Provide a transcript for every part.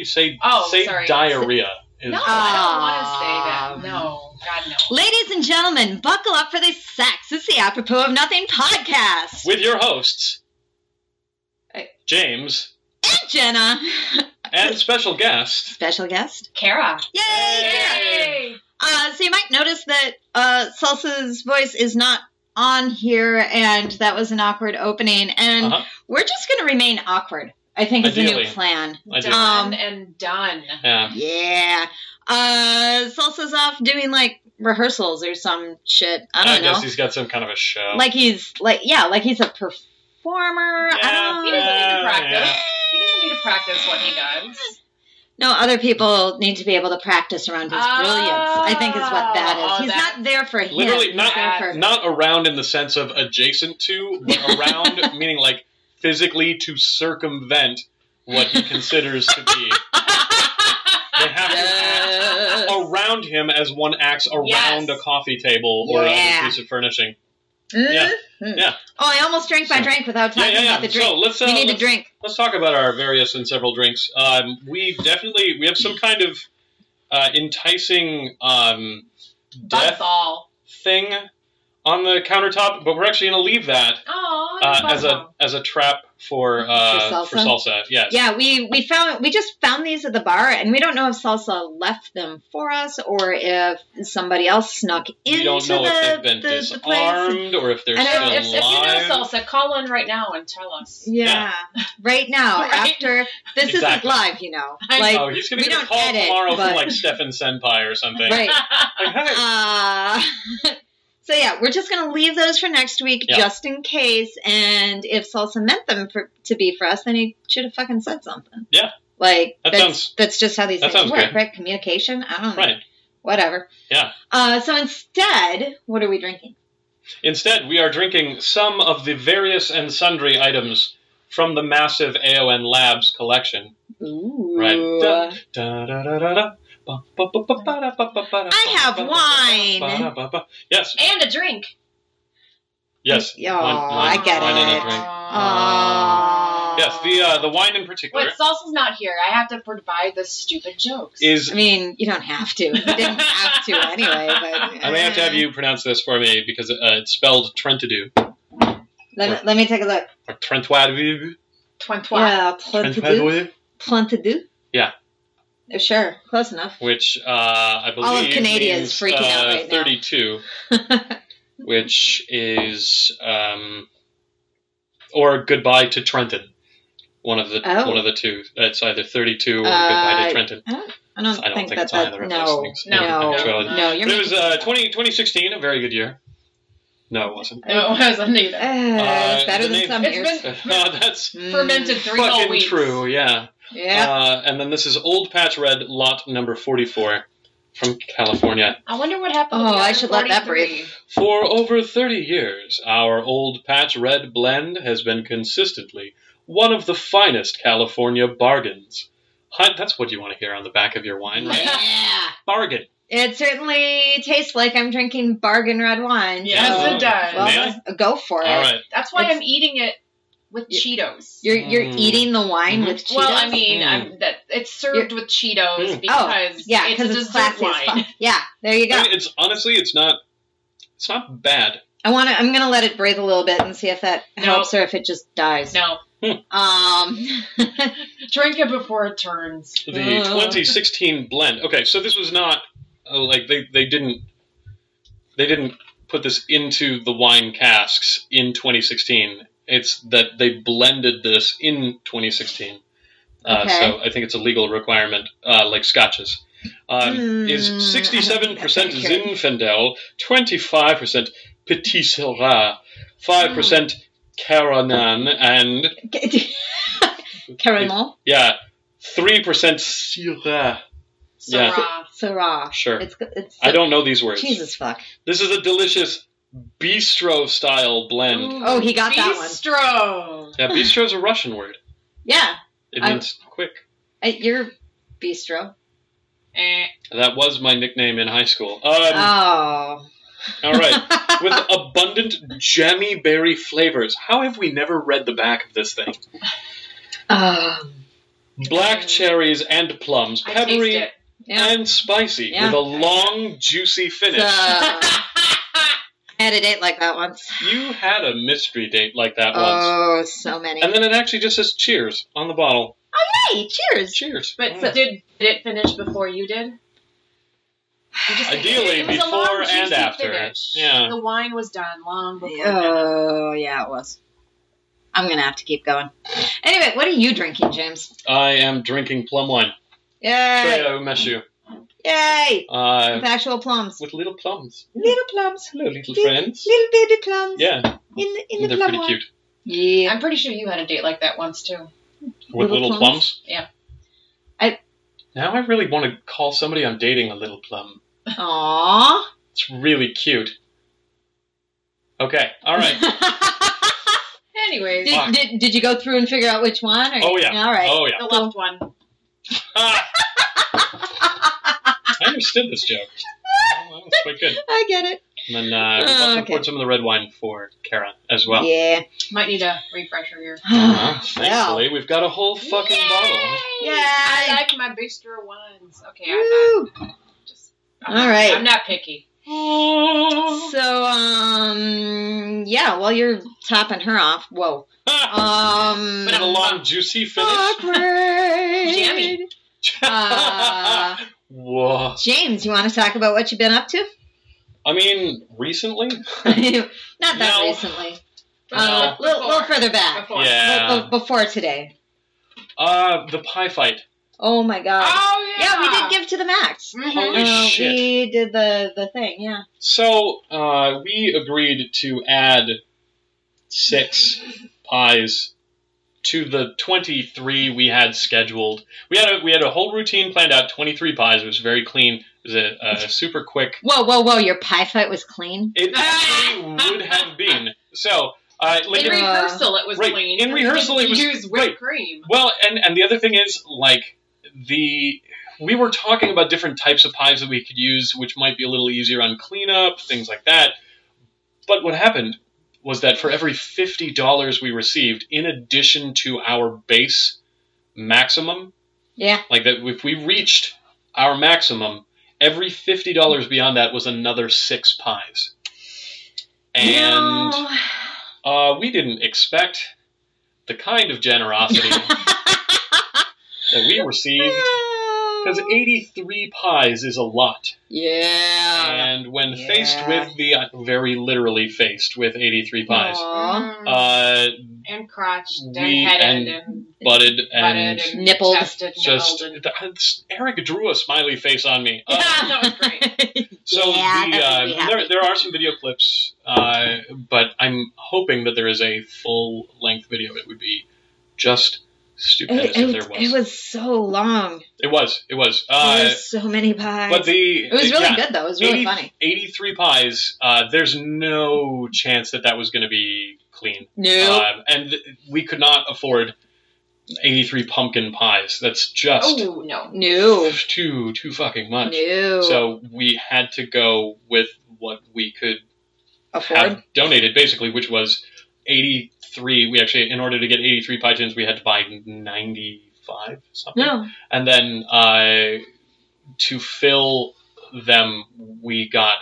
say sorry. diarrhea. No, I don't want to say that. No, God, no. Ladies and gentlemen, buckle up for the Sex is the Apropos of Nothing podcast. With your hosts, James. And Jenna. And special guest. Special guest? Kara. Yay! So you might notice that Salsa's voice is not on here, and that was an awkward opening, and we're just going to remain awkward. I think it's a new plan. Done and done. Yeah. Salsa's off doing like rehearsals or some shit. I don't know. I guess he's got some kind of a show. Like he's a performer. Yeah, he doesn't need to practice. He doesn't need to practice what he does. No, other people need to be able to practice around his brilliance, I think is what that is. He's not there for him. Literally, not around in the sense of adjacent to, but around meaning like physically to circumvent what he considers to be. They have to act around him as one acts around a coffee table or other piece of furnishing. Mm-hmm. Yeah. Oh, I almost drank my drink without talking about the drink. So we need a drink. Let's talk about our various and several drinks. We have some kind of enticing death thing on the countertop, but we're actually going to leave that as a trap for Salsa. Yes. Yeah, we just found these at the bar, and we don't know if Salsa left them for us or if somebody else snuck into we don't know if they've been disarmed or if they're still alive. If you know Salsa, call in right now and tell us. Yeah. Right now, after this isn't live, you know. Like, he's going to get a call tomorrow from like Stefan Senpai or something. Right. Like, hey. So yeah, we're just going to leave those for next week just in case, and if Salsa meant them to be for us, then he should have fucking said something. Yeah. Like, that's just how these things work, good. Right? Communication? I don't know. Right. Whatever. Yeah. So instead, what are we drinking? Instead, we are drinking some of the various and sundry items from the massive AON Labs collection. Ooh. Right. Da, da, da, da, da. I have wine. Yes. And a drink. Yes. I get wine it. And a drink. Yes, the wine in particular. But Salsa's not here. I have to provide the stupid jokes. I mean, you don't have to. You didn't have to anyway. But I may have to have you pronounce this for me because it's spelled Trentadue. Let me take a look. Or Trentois. Yeah, Trentadue. Yeah. Sure, close enough. Which I believe all of Canada means, is freaking out right 32, which is or goodbye to Trenton. One of the two. It's either 32 or goodbye to Trenton. I don't think it's either of those things. No. It was 2016, a very good year. No, it wasn't. No, it wasn't either. It's better than some years. That's fermented 3 whole weeks. True, yeah. Yeah. And then this is Old Patch Red, lot number 44 from California. I wonder what happened. I should let that breathe. For over 30 years, our Old Patch Red blend has been consistently one of the finest California bargains. That's what you want to hear on the back of your wine, right? Yeah. Bargain. It certainly tastes like I'm drinking bargain red wine. Yes, it does. Well, go for it. All right. That's why I'm eating it with Cheetos. You're eating the wine with Cheetos? Well, I mean, it's served with Cheetos because it's classy wine. Yeah, there you go. I mean, it's not bad. I'm gonna let it breathe a little bit and see if that helps or if it just dies. No. Drink it before it turns. The 2016 blend. Okay, so this was not like they didn't put this into the wine casks in 2016. It's that they blended this in 2016. So I think it's a legal requirement, like scotches. Is 67% Zinfandel, 25% Petit Syrah, 5% Caranan, and... Caranan? 3% Syrah. Syrah. Sure. I don't know these words. Jesus fuck. This is a delicious bistro-style blend. Ooh, he got that one. Bistro! Yeah, bistro is a Russian word. Yeah. It means quick. You're bistro. That was my nickname in high school. All right. With abundant jammy berry flavors. How have we never read the back of this thing? Black cherries and plums, peppery and spicy, with a long, juicy finish. I had a date like that once. You had a mystery date like that once. Oh, so many. And then it actually just says cheers on the bottle. Oh, yay! Cheers! Cheers. But did it finish before you did? Ideally, before and after. Finish. Yeah. The wine was done long before. Oh, yeah, it was. I'm going to have to keep going. Anyway, what are you drinking, James? I am drinking plum wine. Yay! Treya Umeshu. Yay! With actual plums. With little plums. Little plums. Hello, little friends. Little baby plums. Yeah. In the they're plum pretty wine. cute. Yeah. I'm pretty sure you had a date like that once, too. With little plums? Yeah. Now I really want to call somebody I'm dating a little plum. Aww. It's really cute. Okay, alright. Anyways. Did you go through and figure out which one? Or? Oh, yeah. All right. Oh, yeah. The left one. I understood this joke. Oh, that was quite good. I get it. And then we also poured some of the red wine for Kara as well. Yeah. Might need a refresher here. Thankfully, we've got a whole fucking bottle. Yeah. I like my booster wines. Okay, I'm not picky. So, yeah, while you're topping her off, whoa. But a long, juicy finish. Awkward. Jammy. Whoa. James, you want to talk about what you've been up to? I mean, recently? Not that recently. A little further back. Before today. The pie fight. Oh my god. Oh, yeah. Yeah, we did give to the max. Holy shit. We did the thing, yeah. So, we agreed to add 6 pies to the 23 we had scheduled. We had a whole routine planned out, 23 pies. It was very clean. It was a super quick... Whoa, your pie fight was clean? It actually would have been. So... in rehearsal, it was clean. In rehearsal, it was use whipped cream. Well, and the other thing is, like, we were talking about different types of pies that we could use, which might be a little easier on cleanup, things like that. But what happened was that for every $50 we received, in addition to our base maximum, like that, if we reached our maximum, every $50 beyond that was another 6 pies, and. We didn't expect the kind of generosity that we received, because 83 pies is a lot. Yeah. And when faced with very literally faced with 83 pies, and crotched, and headed, and butted, and nippled, just Eric drew a smiley face on me. That was great. So there are some video clips, but I'm hoping that there is a full-length video. It would be just stupendous if there was. It was so long. It was. There were so many pies. But it was really good, though. It was really funny. 83 pies, there's no chance that was going to be clean. No. And we could not afford 83 pumpkin pies. That's just too fucking much. No. So we had to go with what we could afford, have donated, basically, which was 83. We actually, in order to get 83 pie tins, we had to buy 95 something. No. And then to fill them, we got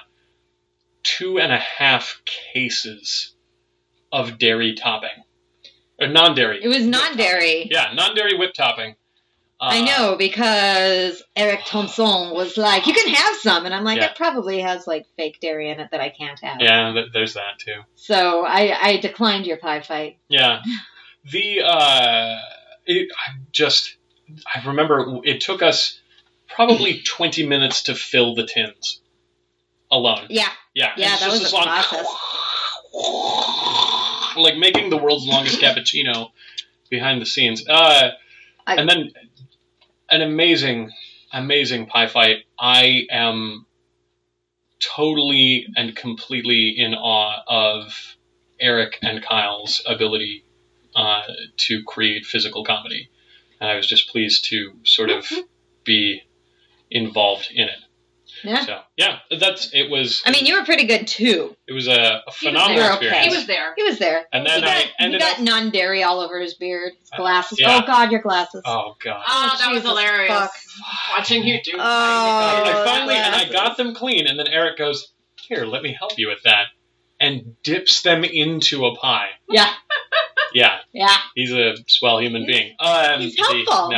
2.5 cases of dairy topping. Or non-dairy. It was non-dairy. Yeah, non-dairy whip topping. I know, because Eric Thompson was like, you can have some. And I'm like, it probably has, like, fake dairy in it that I can't have. Yeah, there's that, too. So I declined your pie fight. Yeah. I remember it took us probably 20 minutes to fill the tins alone. Yeah. Yeah, that was a process. Like making the world's longest cappuccino behind the scenes. And then an amazing pie fight. I am totally and completely in awe of Eric and Kyle's ability to create physical comedy. And I was just pleased to sort of be involved in it. Yeah. So, yeah, it was... I mean, you were pretty good, too. It was a phenomenal experience. He was there. He was there. And then he got non-dairy all over his beard, his glasses. Yeah. Oh, God, your glasses. Oh, God. Oh, that was hilarious. Fuck. Watching you do. I got them clean, and then Eric goes, here, let me help you with that, and dips them into a pie. Yeah. Yeah. Yeah. He's a swell human being. He's helpful.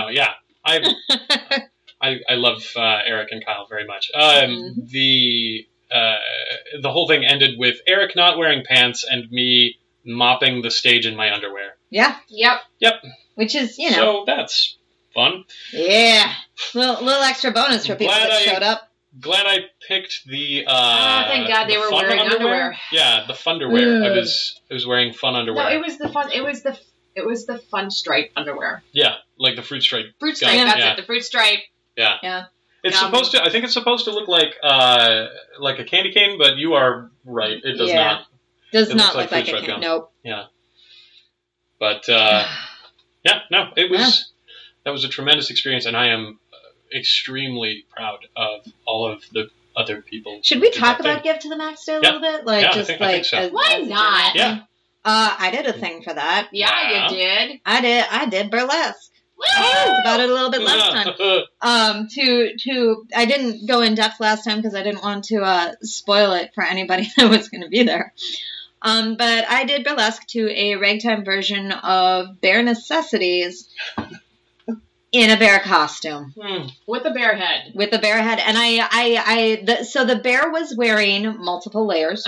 I love Eric and Kyle very much. The whole thing ended with Eric not wearing pants and me mopping the stage in my underwear. Yeah. Yep. Which is, So that's fun. Yeah. Little extra bonus for people that showed up. Glad I picked the. Thank God they were wearing underwear. Yeah, the funderwear. I was wearing fun underwear. No, it was the fun. It was the fun stripe underwear. Yeah, like the fruit stripe. Fruit stripe. That's it. The fruit stripe. Yeah. Yeah. It's supposed to. I think it's supposed to look like a candy cane, but you are right. It does not. Does not look like a candy. Nope. Yeah. But it was. That was a tremendous experience, and I am extremely proud of all of the other people. Should we talk about Give to the Max Day a little bit? I think so. Why not? Yeah. I did a thing for that. Yeah, you did. I did burlesque. I talked about it a little bit last time. I didn't go in depth last time because I didn't want to spoil it for anybody that was going to be there. But I did burlesque to a ragtime version of Bare Necessities. In a bear costume. With a bear head. With a bear head. And so the bear was wearing multiple layers.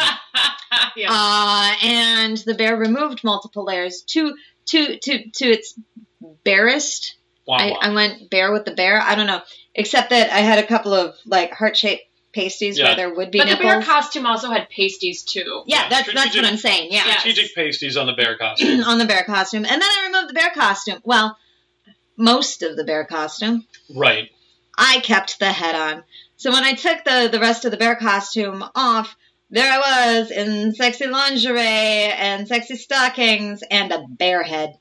Yeah. And the bear removed multiple layers to its barest. I went bear with the bear. I don't know. Except that I had a couple of like heart-shaped pasties where there would be nipples. But the bear costume also had pasties too. Yeah, that's what I'm saying. Yeah. Strategic pasties on the bear costume. On the bear costume. And then I removed the bear costume. Well, most of the bear costume. Right. I kept the head on. So when I took the rest of the bear costume off, there I was in sexy lingerie and sexy stockings and a bear head.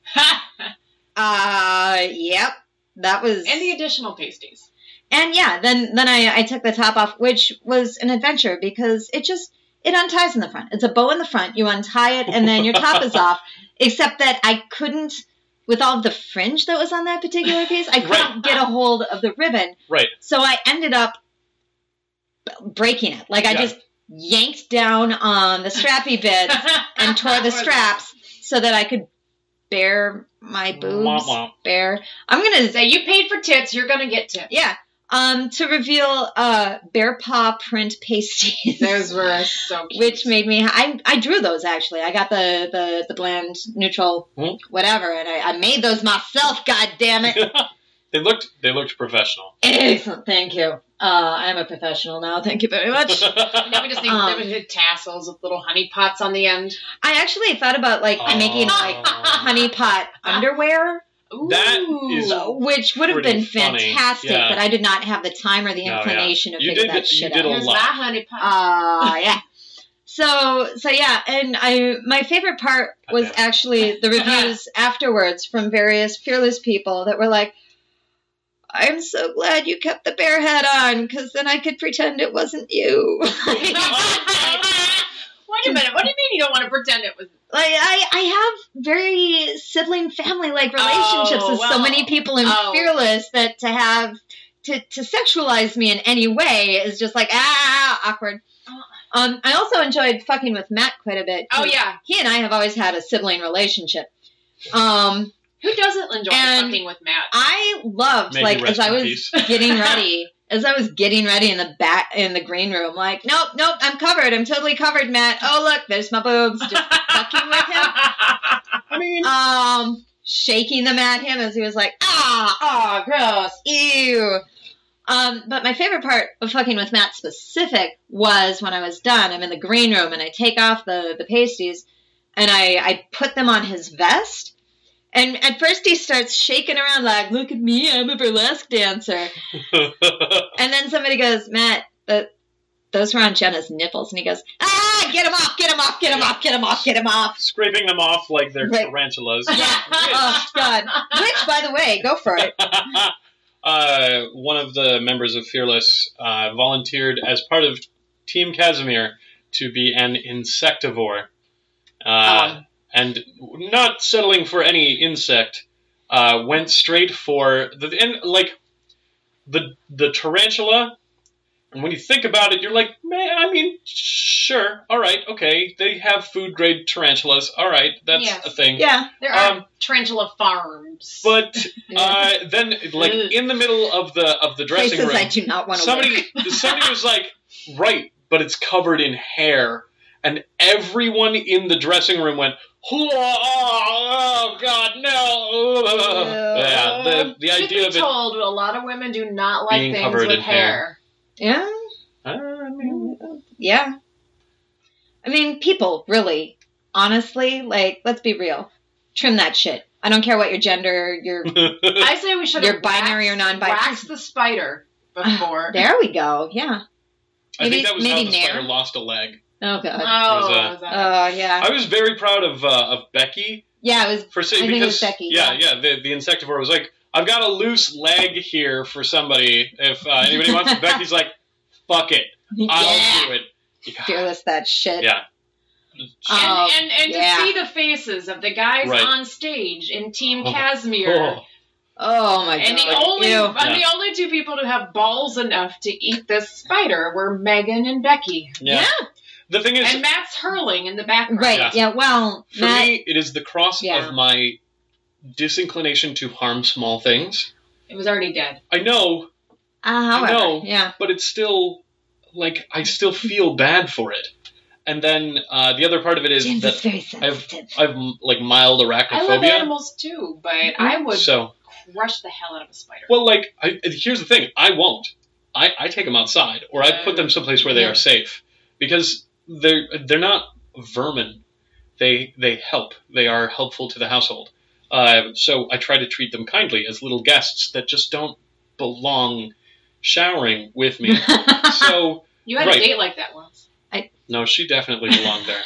Yep. That was... And the additional pasties. And yeah, then I took the top off, which was an adventure because it unties in the front. It's a bow in the front. You untie it and then your top is off. Except that I couldn't... With all of the fringe that was on that particular piece, I couldn't get a hold of the ribbon. Right. So I ended up breaking it. Like I just yanked down on the strappy bits and tore the straps so that I could bare my boobs. Bare. I'm going to say you paid for tits, you're going to get tits. Yeah. To reveal bear paw print pasties. Those were so cute. Which made me... I drew those, actually. I got the bland, neutral, whatever, and I made those myself, goddammit. They looked professional. Excellent, thank you. I'm a professional now, thank you very much. Now we just need tassels with little honey pots on the end. I actually thought about making honey pot underwear. That is which would have been fantastic, but I did not have the time or the inclination to figure that shit out. You did a lot. Honey pot. Yeah. So yeah, and my favorite part was actually the reviews afterwards from various fearless people that were like, I'm so glad you kept the bear head on, because then I could pretend it wasn't you. Wait a minute, what do you mean you don't want to pretend it was... Like, I have very sibling family-like relationships with so many people in Fearless that to sexualize me in any way is just like, awkward. I also enjoyed fucking with Matt quite a bit. Oh, yeah. He and I have always had a sibling relationship. Who doesn't enjoy fucking with Matt? I loved, as I was getting ready... As I was getting ready in the green room, like, nope, I'm covered. I'm totally covered, Matt. Oh, look, there's my boobs. Just fucking with him. I mean, shaking them at him as he was like, gross, ew. But my favorite part of fucking with Matt specific was when I was done. I'm in the green room and I take off the pasties and I put them on his vest. And at first he starts shaking around like, look at me, I'm a burlesque dancer. And then somebody goes, Matt, those were on Jenna's nipples. And he goes, get them off, get them off, get them off, get them off, get them off. Scraping them off like they're tarantulas. Yeah. Oh, God. Which, by the way, go for it. one of the members of Fearless volunteered as part of Team Casimir to be an insectivore. And not settling for any insect, went straight for the tarantula. And when you think about it, you're like, man, I mean, sure, all right, okay, they have food-grade tarantulas, all right, that's a thing. Yeah. There are tarantula farms. But then, like, in the middle of the dressing room, I do not want to somebody was like, right, but it's covered in hair. And everyone in the dressing room went, oh God, no! The idea of it. Told, a lot of women do not like things with hair. Yeah. Yeah. I mean, people, really, honestly, like, let's be real. Trim that shit. I don't care what your gender, I say we should. You're binary or non-binary. Wax the spider before. There we go. Yeah. I think that was how the spider lost a leg. Oh God. Yeah. I was very proud of Becky. Yeah, it was. I think it was Becky. Yeah. The insectivore was like, I've got a loose leg here for somebody. If anybody wants it, Becky's like, fuck it, I'll do it. Yeah. Fearless that shit. Yeah. And to see the faces of the guys on stage in Team Casimir. Oh my God. And the only two people to have balls enough to eat this spider were Megan and Becky. Yeah. The thing is, and Matt's hurling in the background. Right. Yeah. Well, for me, it is the cross of my disinclination to harm small things. It was already dead. I know. However, I know. Yeah. But it's still I still feel bad for it. And then the other part of it is James that I've like mild arachnophobia. I love animals too, but I would crush the hell out of a spider. Well, like here's the thing: I won't. I take them outside, or I put them someplace where they are safe, because they're not vermin. They help. They are helpful to the household. So I try to treat them kindly as little guests that just don't belong showering with me. So you had a date like that once. No, she definitely belonged there.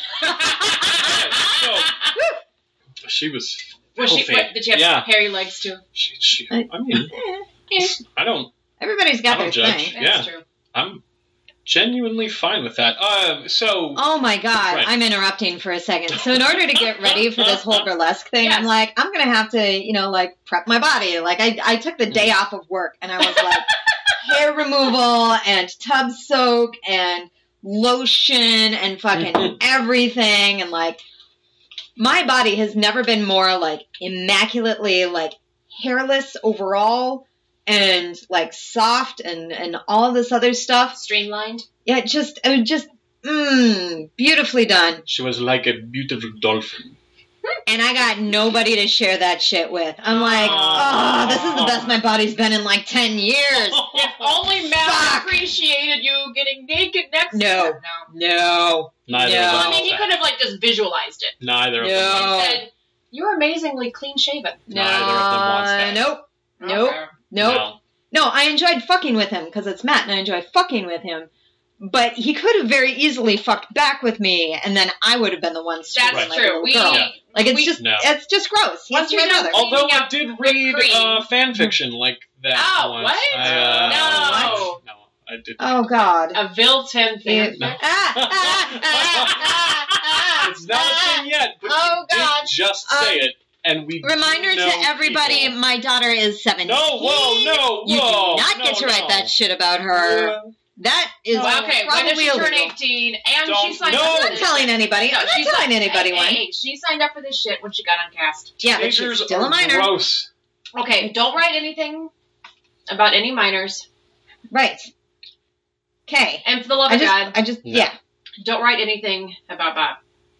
So she was. Did she have hairy legs too? I mean, I don't. Everybody's got their judge. thing. That's true. I'm genuinely fine with that. Oh my God, I'm interrupting for a second. So in order to get ready for this whole burlesque thing, I'm like, I'm gonna have to, prep my body. Like I took the day off of work, and I was like, hair removal and tub soak and lotion and fucking everything, and like my body has never been more like immaculately like hairless overall and like soft and all this other stuff. Streamlined. Yeah, it was just beautifully done. She was like a beautiful dolphin. And I got nobody to share that shit with. I'm like, this is the best my body's been in like 10 years. If only Matt appreciated you getting naked next to him. No. Neither of them. I mean, he could have like just visualized it. Neither of them. And said, you're amazingly clean shaven. Neither of them wants that. Nope. No, I enjoyed fucking with him because it's Matt and I enjoy fucking with him. But he could have very easily fucked back with me, and then I would have been the one screaming like a little girl. Like it's just gross. He's my brother. Although I did read fan fiction like that once. What? No, I didn't. Oh God, a Vilton fan. No. It's not a thing yet. But you did just say it. And we reminder to everybody, my daughter is 17. No. You do not get to write that shit about her. Yeah. That is okay. When did she turn 18? And she signed up. I'm not telling anybody. I'm not telling anybody when. Hey, she signed up for this shit when she got on cast. Yeah, but she's still a minor. Gross. Okay, don't write anything about any minors. Right. Okay. And for the love of God, don't write anything about Bob.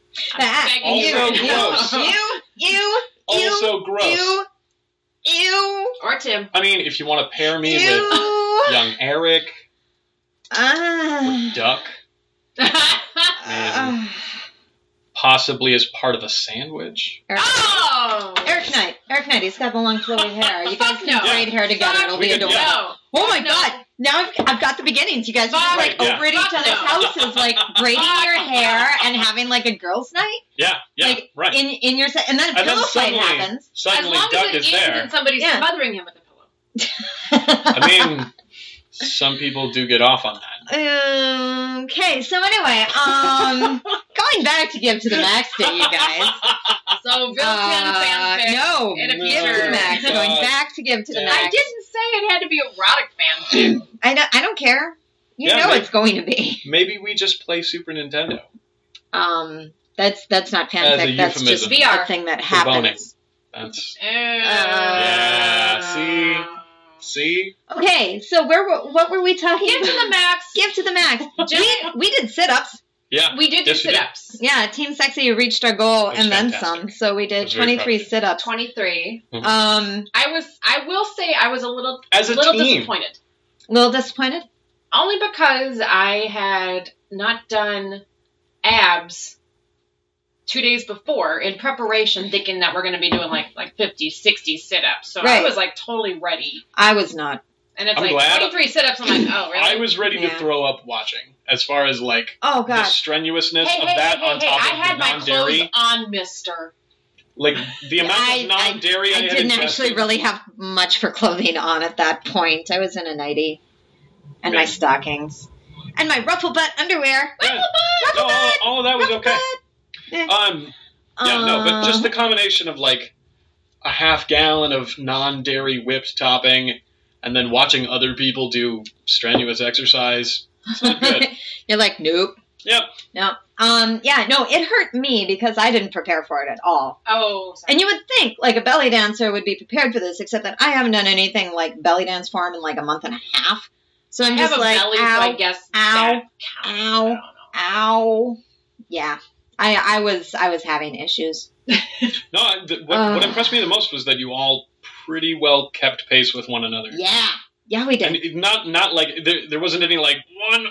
Also gross. Ew. Or Tim. I mean, if you want to pair me with young Eric. Duck. And possibly as part of a sandwich. Eric Knight. He's got the long flowy hair. You guys can braid hair together. It'll be adorable. Oh my God. Now I've got the beginnings. You guys are like over at each other's houses, like braiding your hair and having like a girls' night. Yeah, like, right. In your set, and then a pillow fight happens. Suddenly, as long Duck as it is there. And somebody's smothering him with a pillow. I mean, some people do get off on that. Okay, so anyway, going back to Give to the Max Day, you guys. So, Bill 10 fanfic. No, in a Give to the Max. Going back to Give to the Max. I didn't say it had to be erotic fanfic. I don't care. You know it's going to be. Maybe we just play Super Nintendo. That's not fanfic. That's just VR. A thing that happens. That's yeah. See. Okay, so what were we talking about? Give to the Max. Give to the Max. we did sit-ups. Yeah, we did do sit-ups. Yeah, Team Sexy reached our goal and then some. So we did 23 sit-ups. 23. Mm-hmm. I will say I was a little disappointed. A little disappointed? Only because I had not done abs 2 days before in preparation, thinking that we're going to be doing like 50, 60 sit-ups. So I was like totally ready. I was not. And it's 23 sit-ups. I'm like, oh, really? I was ready to throw up watching. As far as like the strenuousness of that on top of the non-dairy. I had my clothes on, mister. Like the amount of non-dairy I had didn't actually really have much for clothing on at that point. I was in a nightie. And my stockings. And my ruffle butt underwear. Yeah. All of that was okay. But just the combination of like a half gallon of non-dairy whipped topping and then watching other people do strenuous exercise. It's not good. You're like, nope. Yep. No. It hurt me because I didn't prepare for it at all. Oh. Sorry. And you would think like a belly dancer would be prepared for this, except that I haven't done anything like belly dance form in like a month and a half. So I'm just like, belly, ow, so I guess ow. Yeah. I was having issues. No, what impressed me the most was that you all pretty well kept pace with one another. Yeah, we did. And not like there wasn't any like 1,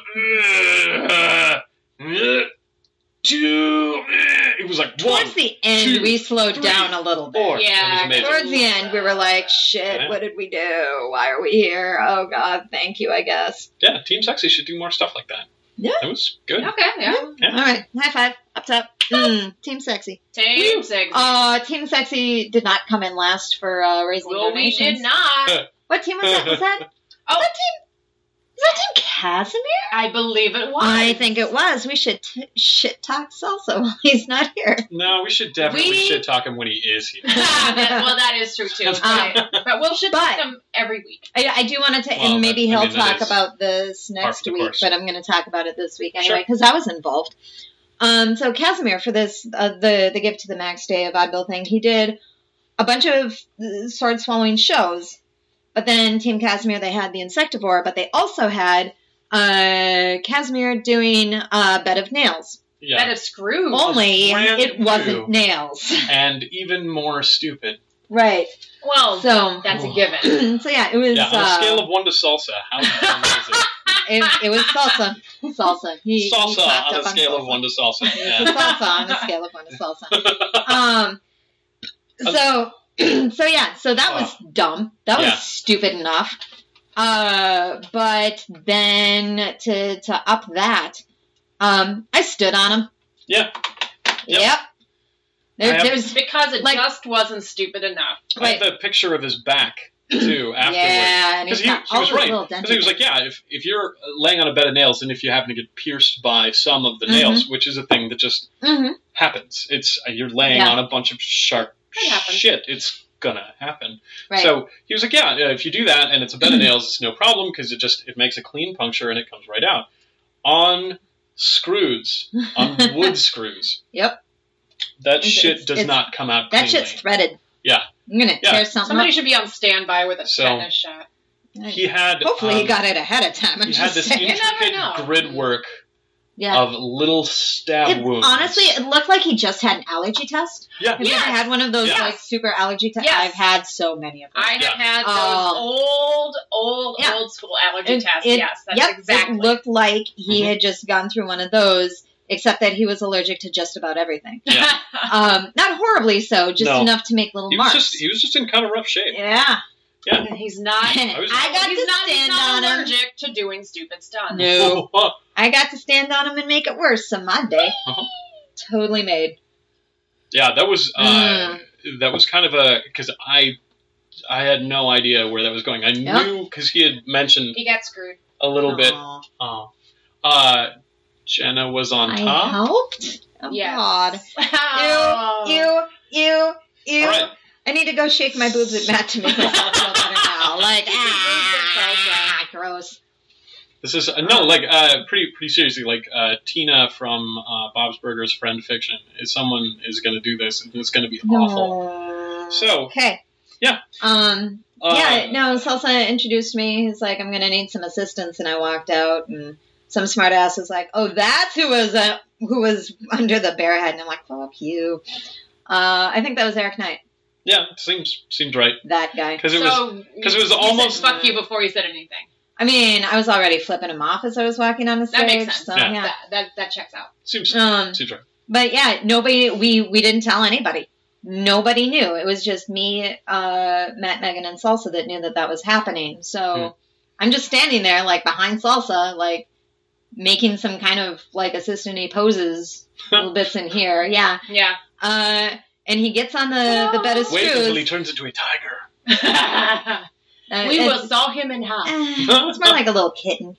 2. It was like towards the end 2, we slowed 3, down a little bit. 4. Yeah, towards the end we were like, shit, what did we do? Why are we here? Oh God, thank you, I guess. Yeah, Team Sexy should do more stuff like that. Yeah, it was good. Okay, yeah. All right, high five, up top. Team Sexy. Team Sexy. Team Sexy did not come in last for raising donations. We did not. What team was that? Was that Team Casimir? I believe it was. I think it was. We should shit talk Salsa while he's not here. No, we should definitely shit talk him when he is here. Well, that is true too. But we'll shit talk him every week. I do want to, and maybe he'll talk about this next week, but I'm going to talk about it this week anyway because I was involved. So Casimir, for this the Give to the Max Day of Oddbill thing, he did a bunch of sword swallowing shows. But then Team Casimir, they had the Insectivore, but they also had Casimir doing Bed of Nails. Yeah. Bed of Screws. Only it wasn't nails. And even more stupid. Right. Well, so that's a given. So yeah, it was... Yeah, on a scale of 1 to salsa, how fun is it? It was salsa. Salsa. He on a scale of 1 to salsa. Yeah. Salsa on a scale of 1 to salsa. So that was dumb. That was stupid enough. But then to up that, I stood on him. Yeah. Yep. There's because it just wasn't stupid enough. I have the picture of his back too afterwards. Yeah, and he was right. Because he was like, yeah, if you're laying on a bed of nails and if you happen to get pierced by some of the nails, which is a thing that just happens, you're laying on a bunch of sharp shit. It's gonna happen. Right. So he was like, yeah, if you do that and it's a bed of nails, it's no problem because it makes a clean puncture and it comes right out. On screws, on wood screws. Yep. That shit does not come out cleanly. That shit's threaded. Yeah. I'm gonna tear something Somebody up. should be on standby with a tetanus shot. He had... Hopefully he got it ahead of time. He had this intricate grid work of little stab wounds. Honestly, it looked like he just had an allergy test. Yeah. Have you ever had one of those like super allergy tests? Yes. I've had so many of them. I have had those old school allergy tests. Yes, that's exactly. It looked like he had just gone through one of those, except that he was allergic to just about everything. Yeah. Not horribly so, just enough to make little marks. He was just in kind of rough shape. Yeah. Yeah. He's not. He's not allergic to doing stupid stuff. No. I got to stand on him and make it worse on my day. Totally made. Yeah, that was kind of because I had no idea where that was going. I knew because he had mentioned he got screwed a little bit. Jenna was on top. I helped? Oh, yes. God. Oh. Ew. All right. I need to go shake my boobs at Matt to make myself feel better now. Like, gross. This is pretty seriously. Like Tina from Bob's Burgers Friend Fiction is someone is going to do this, and it's going to be awful. So okay, yeah, Salsa introduced me. He's like, I'm going to need some assistance, and I walked out, and some smart ass was like, oh, that's who was under the bear head, and I'm like, fuck you. I think that was Eric Knight. Yeah, seems right. That guy. Because it was almost said, fuck you before he said anything. I mean, I was already flipping him off as I was walking on the stage. That makes sense. So, yeah. That checks out. Seems right. But yeah, nobody. We didn't tell anybody. Nobody knew. It was just me, Matt, Megan, and Salsa that knew that was happening. So I'm just standing there, like behind Salsa, like making some kind of like assistant-y poses, little bits in here. Yeah. Yeah. And he gets on the bed of screws. Wait until he turns into a tiger. We will saw him in half. It's more like a little kitten.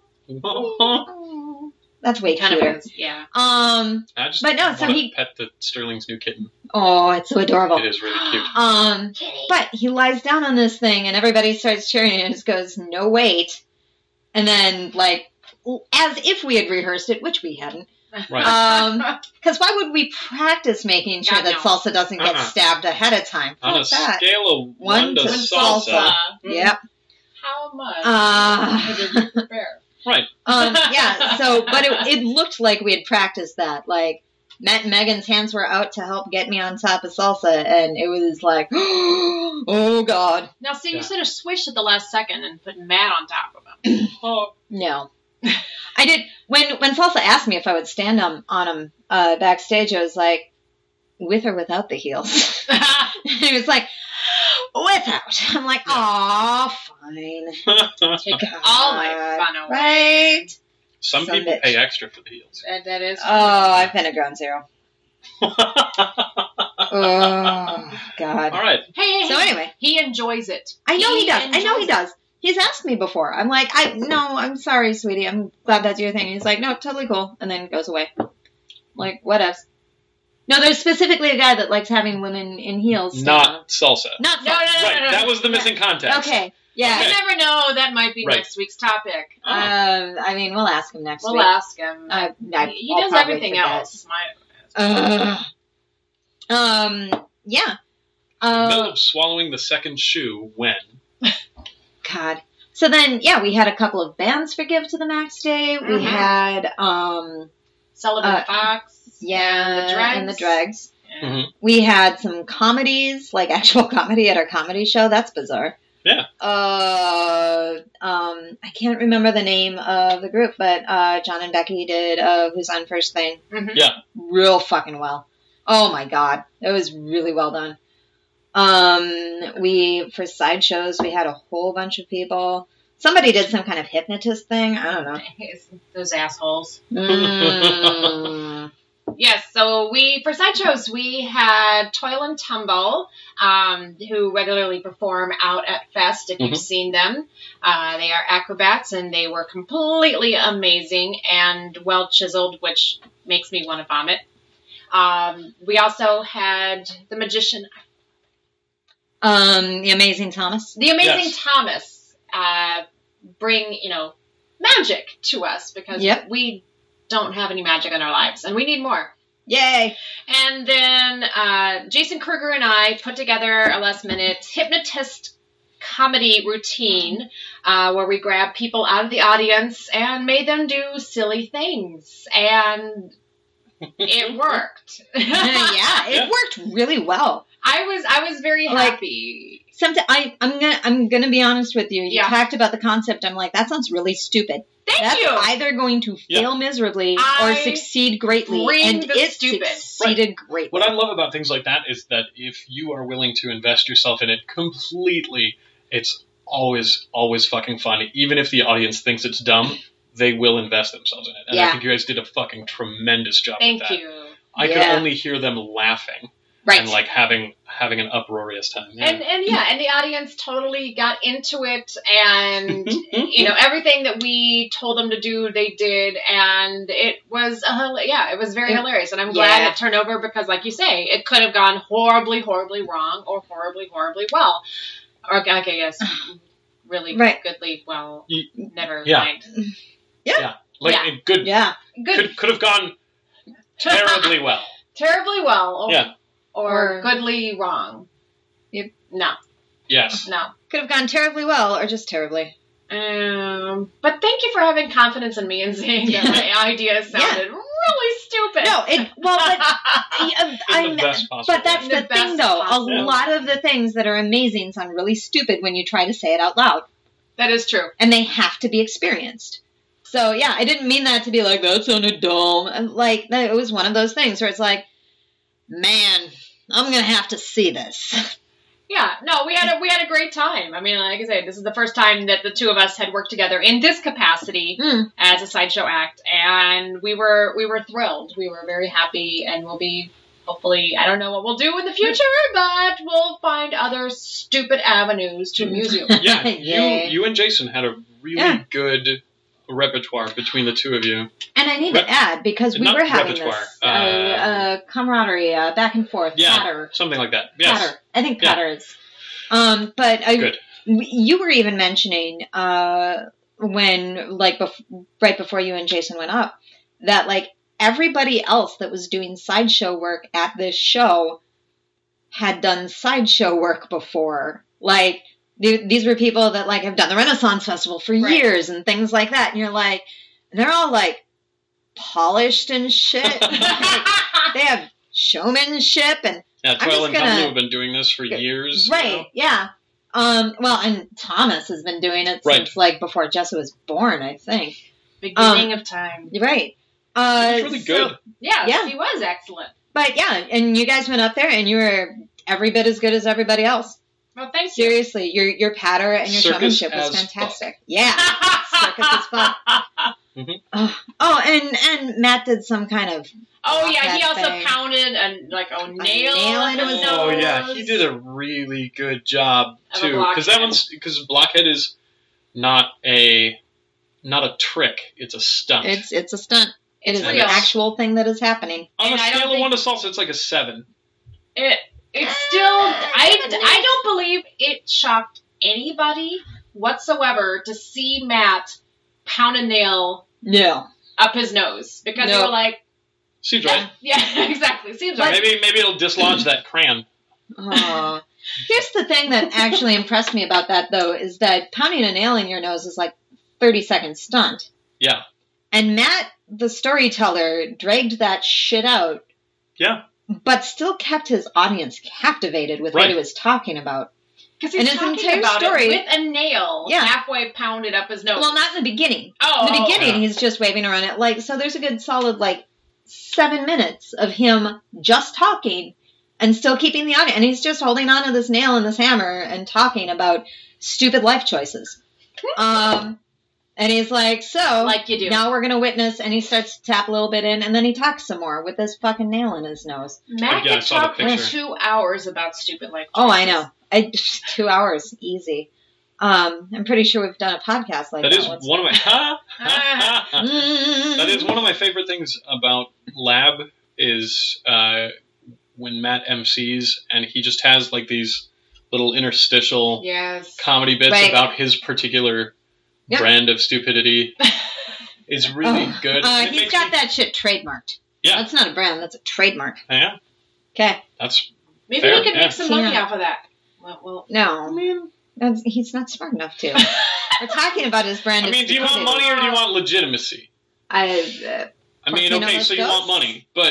That's way cuter. Yeah. But no, so he pet the Sterling's new kitten. Oh, it's so adorable. It is really cute. But he lies down on this thing, and everybody starts cheering, and it just goes, no, wait. And then, like, as if we had rehearsed it, which we hadn't. Right. Because why would we practice making sure that Salsa doesn't get stabbed ahead of time? On a scale of 1 to salsa. Yep. How much did you prepare? Right. Yeah. So, but it looked like we had practiced that. Like Matt and Megan's hands were out to help get me on top of Salsa, and it was like, oh God. Now, see, you should have switched at the last second and put Matt on top of him. No. I did when Salsa asked me if I would stand on him backstage. I was like, with or without the heels. And he was like, without. I'm like, aw, fine. Take all my fun away. Right? Some people pay extra for the heels. That is. Oh, I've been a ground zero. Oh God. All right. Hey. So anyway, he enjoys it. I know he does. He's asked me before. I'm like, I'm sorry, sweetie. I'm glad that's your thing. He's like, no, totally cool. And then goes away. Like, what else? No, there's specifically a guy that likes having women in heels. Not Salsa. Not Salsa. No. That was the missing context. Okay. Yeah. You never know. That might be next week's topic. I mean, we'll ask him next week. We'll ask him. He does everything else. Yeah. Middle of swallowing the second shoe when? God. So then, we had a couple of bands for Give to the Max Day. We had Sullivan Fox. Yeah, and the Dregs. Yeah. Mm-hmm. We had some comedies, like actual comedy at our comedy show. That's bizarre. Yeah. I can't remember the name of the group, but John and Becky did Who's on First Thing. Mm-hmm. Yeah. Real fucking well. Oh my God. It was really well done. For sideshows, we had a whole bunch of people. Somebody did some kind of hypnotist thing. I don't know. Those assholes. Mm. Yes, so for sideshows, we had Toil and Tumble, who regularly perform out at Fest, if you've seen them. They are acrobats, and they were completely amazing and well-chiseled, which makes me want to vomit. We also had the magician... The Amazing Thomas. The Amazing Thomas bring, magic to us, because we don't have any magic in our lives, and we need more. Yay! And then Jason Kruger and I put together a last-minute hypnotist comedy routine where we grabbed people out of the audience and made them do silly things, and it worked. It worked really well. I was very happy. I'm gonna be honest with you. You talked about the concept. I'm like, that sounds really stupid. That's you. Either going to fail miserably or succeed greatly, and it succeeded greatly. What I love about things like that is that if you are willing to invest yourself in it completely, it's always fucking fun. Even if the audience thinks it's dumb, they will invest themselves in it. And I think you guys did a fucking tremendous job with that. Thank you. I could only hear them laughing. Right. And like having an uproarious time. Yeah. And the audience totally got into it, and everything that we told them to do, they did, and it was it was very hilarious, and I'm glad it turned over because, like you say, it could have gone horribly, horribly wrong or horribly, horribly well, or I guess really goodly well. Never mind. Yeah. Good. Yeah. Good. Could have gone terribly well. Terribly well. Yeah. Or goodly wrong. Yep. No. Yes. No. Could have gone terribly well or just terribly. But thank you for having confidence in me and saying that my idea sounded really stupid. No, but that's the thing, though. A lot of the things that are amazing sound really stupid when you try to say it out loud. That is true. And they have to be experienced. So, yeah, I didn't mean that to be like, that sounded dumb. And, like, it was one of those things where it's like, man, I'm going to have to see this. Yeah, no, we had a great time. I mean, like I said, this is the first time that the two of us had worked together in this capacity as a sideshow act, and we were thrilled. We were very happy, and we'll be hopefully, I don't know what we'll do in the future, but we'll find other stupid avenues to amuse you. Yeah, you and Jason had a really good repertoire between the two of you. And I need to add, because we were having this camaraderie, back and forth, patter. Something like that. Yes. Patter. I think patter is. But good. You were even mentioning when, like, right before you and Jason went up, that, like, everybody else that was doing sideshow work at this show had done sideshow work before. Like, these were people that, like, have done the Renaissance Festival for years and things like that. And you're like, they're all, like, polished and shit. Like, they have showmanship. And Toil and Company have been doing this for years. Right, yeah. Well, and Thomas has been doing it since, like, before Jessa was born, I think. Beginning of time. Right. He was really good. Yeah, he was excellent. But, yeah, and you guys went up there, and you were every bit as good as everybody else. Well, thanks. Seriously, your patter and your showmanship was fantastic. Fuck. Yeah, circus as fuck. And Matt did some kind of. Oh yeah, he also pounded a nail into his nose. Oh yeah, he did a really good job too. Because Blockhead is not a trick; it's a stunt. It's a stunt. It is an actual thing that is happening. On a scale of 1 to salsa, it's like a 7. It's still, I don't believe it shocked anybody whatsoever to see Matt pound a nail up his nose. Because they were like... Seems right. Yeah, exactly. Seems right. Maybe it'll dislodge that crayon. Here's the thing that actually impressed me about that, though, is that pounding a nail in your nose is like 30-second stunt. Yeah. And Matt, the storyteller, dragged that shit out. Yeah. But still kept his audience captivated with what he was talking about. Because he's talking about it with a nail halfway pounded up his nose. Well, not in the beginning. Oh, in the beginning, he's just waving around it. Like, so there's a good solid, 7 minutes of him just talking and still keeping the audience. And he's just holding on to this nail and this hammer and talking about stupid life choices. And he's like, so, like you do. Now we're going to witness, and he starts to tap a little bit in, and then he talks some more with this fucking nail in his nose. Matt could talk for 2 hours about stupid life choices. Oh, I know. 2 hours, easy. I'm pretty sure we've done a podcast like that. That is one of my that is one of my favorite things about Lab is when Matt MCs and he just has these little interstitial comedy bits about his particular brand of stupidity. Is really good. He's got that shit trademarked. Yeah, that's not a brand. That's a trademark. Yeah. Okay. That's maybe he could make some money off of that. Well, no. I mean, he's not smart enough to. We're talking about his brand. I mean, do you want money or do you want legitimacy? I mean, okay, so you want money, but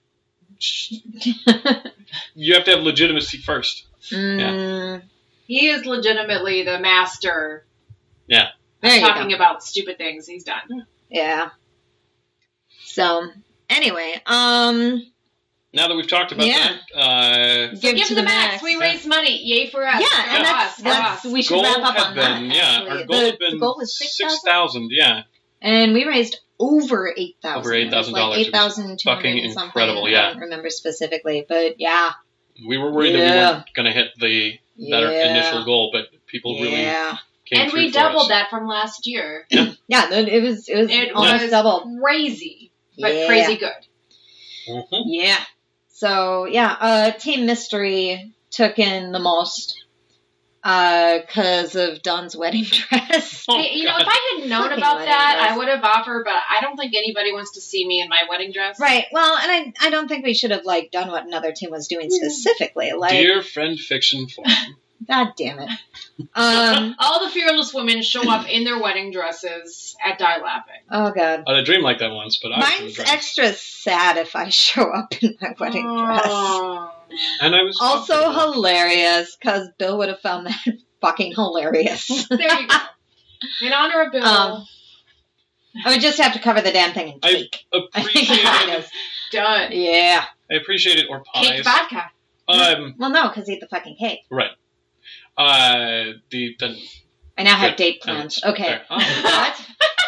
you have to have legitimacy first. Yeah. He is legitimately the master. Yeah. Talking about stupid things he's done. Yeah. So, anyway, now that we've talked about that, give to the max. We raised money. Yay for us. Yeah, and that's we should wrap up on that. Yeah, our goal had been 6,000. Yeah. And we raised over 8,000. Over $8,000. Like 8,200 fucking incredible. I don't remember specifically, but yeah. We were worried that we weren't going to hit that initial goal, but people really came and through we doubled that from last year. Yeah, it was almost doubled. Crazy, but crazy good. Mm-hmm. Yeah. So Team Mystery took in the most because of Dawn's wedding dress. Oh, if I had known about that, I would have offered, but I don't think anybody wants to see me in my wedding dress. Right. Well, and I don't think we should have done what another team was doing specifically. Dear Friend Fiction Forum. God damn it. All the fearless women show up in their wedding dresses at Die Laughing. Oh, God. I dreamed like that once, but mine's extra sad if I show up in my wedding dress. And I was also hilarious, because Bill would have found that fucking hilarious. There you go. In honor of Bill. I would just have to cover the damn thing in cake. I appreciate it. Done. Yeah. I appreciate it, or pies. Cake vodka. Well, no, because eat the fucking cake. Right. I now have date plans. Okay. What?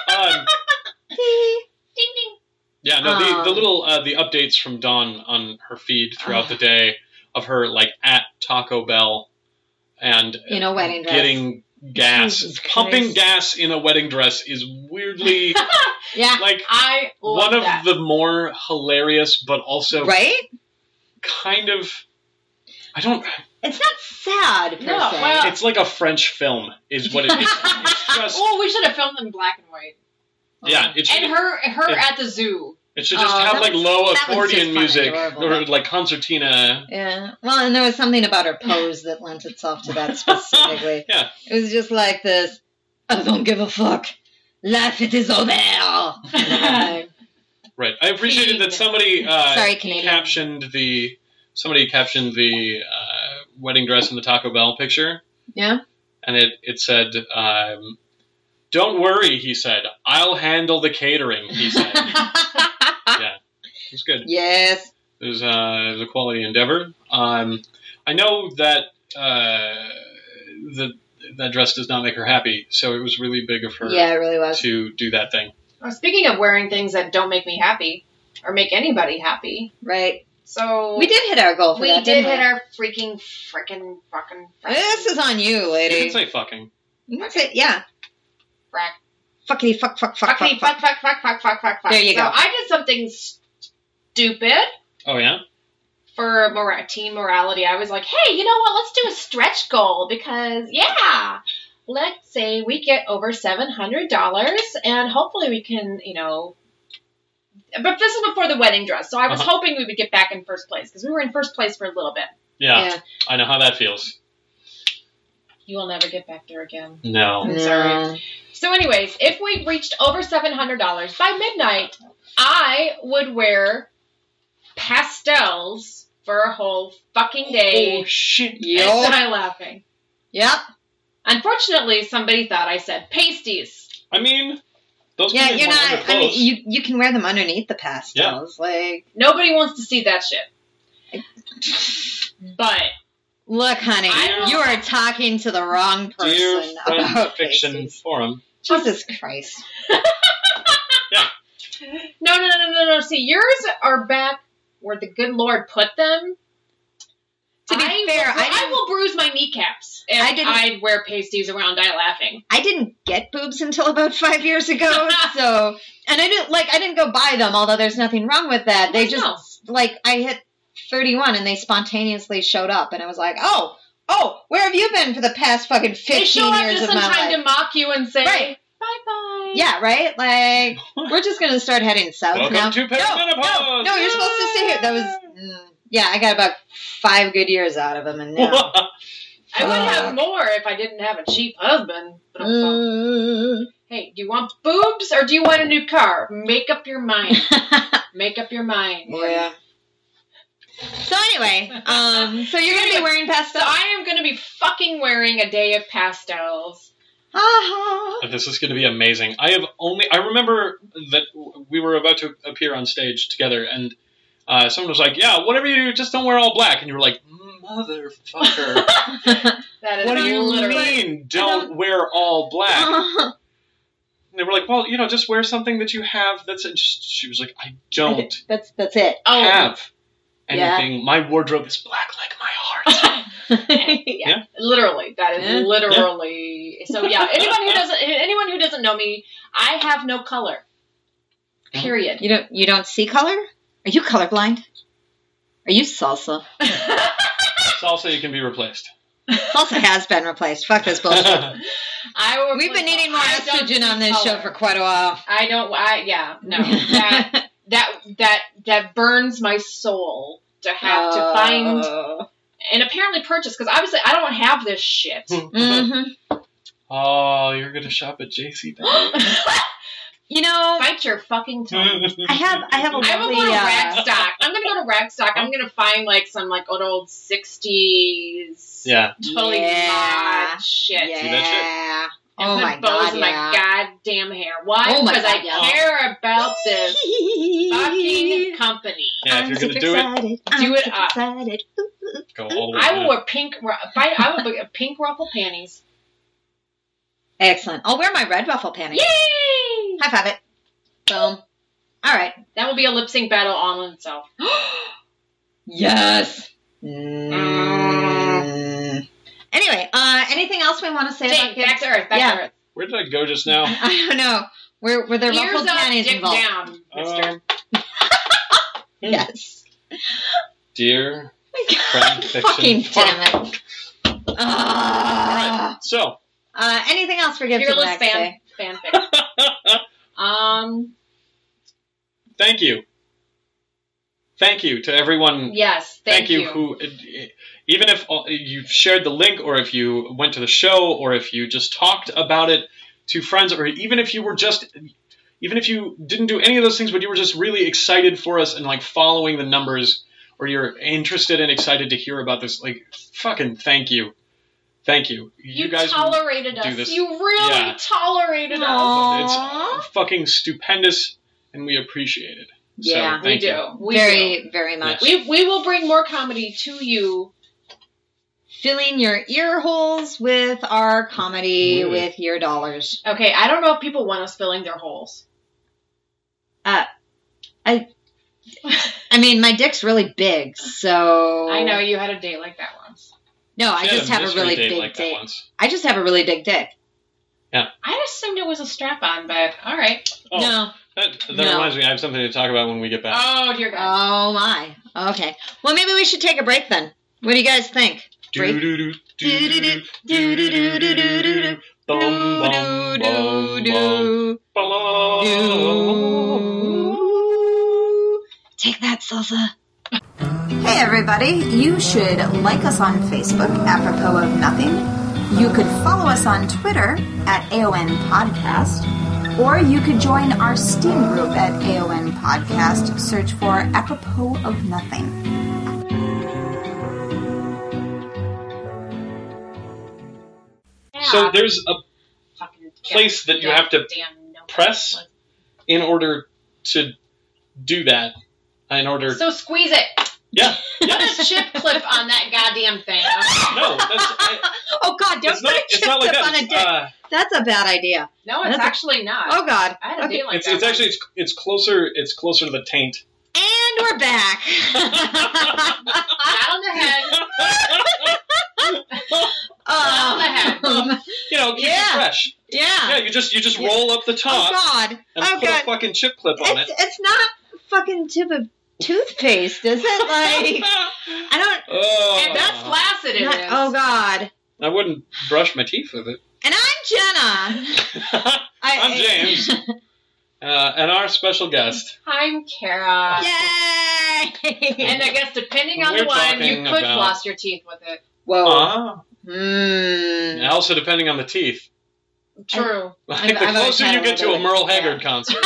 Ding ding. Yeah, no, the little the updates from Dawn on her feed throughout the day of her at Taco Bell and in a wedding dress getting gas, pumping gas in a wedding dress is weirdly I love one of that. the more hilarious, but also kind of It's not sad per se. Well, it's like a French film, is what it is. It's just. Oh, we should have filmed in black and white. Yeah, it should. And her at the zoo. It should just have low accordion music adorable. or concertina. Yeah. Well, and there was something about her pose that lent itself to that specifically. Yeah. It was just like this. I don't give a fuck. Life it is over. Right. I appreciated that somebody captioned the wedding dress in the Taco Bell picture. Yeah. And it said, "Don't worry," he said. "I'll handle the catering," he said. Yeah. It was good. Yes. It was a quality endeavor. I know that that dress does not make her happy, so it was really big of her. Yeah, it really was. To do that thing. Well, speaking of wearing things that don't make me happy or make anybody happy, right? So we did hit our goal for that. We did hit our freaking fucking. This is on you, lady. You can say fucking. You can say Frack. Fuckity fuck. Fuckity fuck. There you go. So I did something stupid. Oh yeah. For teen morality, I was like, hey, you know what? Let's do a stretch goal because, let's say we get over $700 and hopefully we can, but this is before the wedding dress. So I was hoping we would get back in first place because we were in first place for a little bit. Yeah. I know how that feels. You will never get back there again. No. I'm sorry. So anyways, if we reached over $700 by midnight, I would wear pastels for a whole fucking day. Oh, shit. And Die Laughing. Yep. Unfortunately, somebody thought I said pasties. I mean, those you're can be not. under clothes. I mean, you can wear them underneath the pastels. Yeah. Nobody wants to see that shit. But look, honey, you are talking to the wrong person. Dear Friend about Fiction pasties. Forum. Jesus Christ. Yeah. No. See, yours are back where the good Lord put them. To be fair, I will bruise my kneecaps if I'd wear pasties around Die Laughing. I didn't get boobs until about 5 years ago, and I didn't go buy them, although there's nothing wrong with that. They just, I hit 31 and they spontaneously showed up, and I was like, oh, where have you been for the past fucking 15 years of my life? They show up just in time to mock you and say, bye-bye. Yeah, right? We're just going to start heading south Welcome now. to perimenopause. No, you're supposed to stay here. That was... I got about 5 good years out of him, and now... I would have more if I didn't have a cheap husband. Hey, do you want boobs or do you want a new car? Make up your mind. Make up your mind. Yeah. So anyway, so you're going to be wearing pastels? So I am going to be fucking wearing a day of pastels. This is going to be amazing. I remember that we were about to appear on stage together, and someone was like, "Yeah, whatever you do, just don't wear all black." And you were like, "Motherfucker, that is what do you mean, don't wear all black?" And they were like, "Well, just wear something that you have." She was like, "I don't. That's it. Have anything. My wardrobe is black like my heart. Yeah. Literally, that is literally. Yeah. So yeah, anyone who doesn't know me, I have no color. Period. You don't see color? Are you colorblind? Are you Salsa? Salsa, you can be replaced. Salsa has been replaced. Fuck this bullshit. We've been needing more estrogen on this show for quite a while. That burns my soul to have to find and apparently purchase, because obviously I don't have this shit. Mm-hmm. Oh, you're gonna shop at JCPenney. Bite your fucking tongue. I have a lovely... I will go to Ragstock. I'm going to go to Ragstock. I'm going to find, some, old 60s... Yeah. Totally mod shit. Yeah. See that shit? And put bows in my goddamn hair. Why? Because I care about this fucking company. Yeah, if you're going to do it, do it up. Go all the way. I will wear pink ruffle panties. Excellent. I'll wear my red ruffle panties. Yay! High five it. Boom. All right. That will be a lip sync battle all in itself. Yes. Anyway, anything else we want to say about kids? Back to Earth. Back to Earth. Where did I go just now? I don't know. Were there ruffled panties involved? Down, mister. Yes. Dear friend fiction. Fucking damn it. All right. So. Anything else for Gibson Fearless Day? fanfic. Thank you. Thank you to everyone. Yes, thank you. Who, even if you've shared the link, or if you went to the show, or if you just talked about it to friends, or even if you didn't do any of those things, but you were just really excited for us and following the numbers, or you're interested and excited to hear about this, fucking thank you. Thank you. You guys tolerated us. This. You really tolerated us. It's fucking stupendous, and we appreciate it. Yeah, so, thank we you. do. We very, do. very much. Yes. We will bring more comedy to you. Filling your ear holes with our comedy with your dollars. Okay, I don't know if people want us filling their holes. I mean, my dick's really big, so... I know, you had a date like that once. No, I just have a really big dick. I just have a really big dick. Yeah. I assumed it was a strap-on, but all right. Oh, no. That reminds me, I have something to talk about when we get back. Oh, dear God. Oh, my. Okay. Well, maybe we should take a break then. What do you guys think? Break? Take that, Salsa. Hey everybody, you should like us on Facebook, apropos of nothing. You could follow us on Twitter at AON Podcast, or you could join our Steam group at AON Podcast. Search for apropos of nothing. So there's a place that you have to press in order to do that. So squeeze it. Yeah. Put a chip clip on that goddamn thing. No, oh God! Don't put a chip clip on a dick. That's a bad idea. No, it's actually not. Oh God! I had a date like that. It's actually it's closer. It's closer to the taint. And we're back. Pat on the head. Pat on the head. Keep it fresh. Yeah. Yeah, you just roll up the top. Oh God! And put a fucking chip clip on it. It's not fucking tip of toothpaste, is it? I don't. Oh. If that's flaccid, it is. Oh God! I wouldn't brush my teeth with it. And I'm Jenna. I'm James. And our special guest. I'm Kara. Yay! And I guess depending on the one, you could floss your teeth with it. Whoa. And also depending on the teeth. True. The closer you get to a Merle Haggard concert.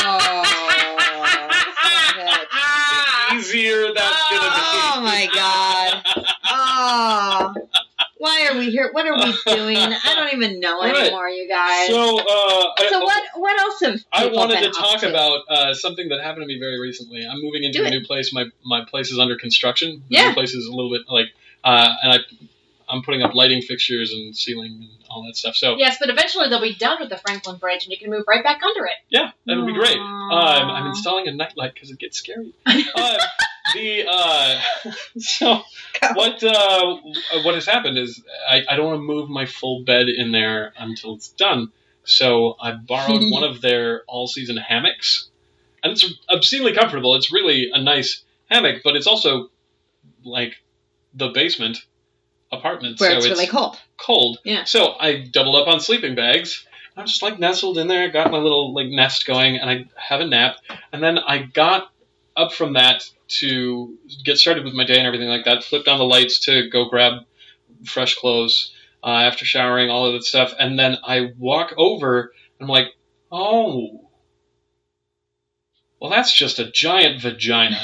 The easier that's going to be. Oh my God. Oh. Why are we here? What are we doing? I don't even know anymore, you guys. So what else have I wanted to talk about something that happened to me very recently. I'm moving into a new place. My place is under construction. The new place is a little bit and I'm putting up lighting fixtures and ceiling and all that stuff. So yes, but eventually they'll be done with the Franklin Bridge and you can move right back under it. Yeah, that would be great. I'm installing a nightlight because it gets scary. So what has happened is I don't want to move my full bed in there until it's done. So I borrowed one of their all-season hammocks, and it's obscenely comfortable. It's really a nice hammock, but it's also like the basement apartment, where so it's really cold. Cold. Yeah. So I doubled up on sleeping bags. I'm just like nestled in there, got my little like nest going, and I have a nap. And then I got up from that to get started with my day and everything like that. Flipped on the lights to go grab fresh clothes after showering, all of that stuff. And then I walk over, and I'm like, oh, well, that's just a giant vagina.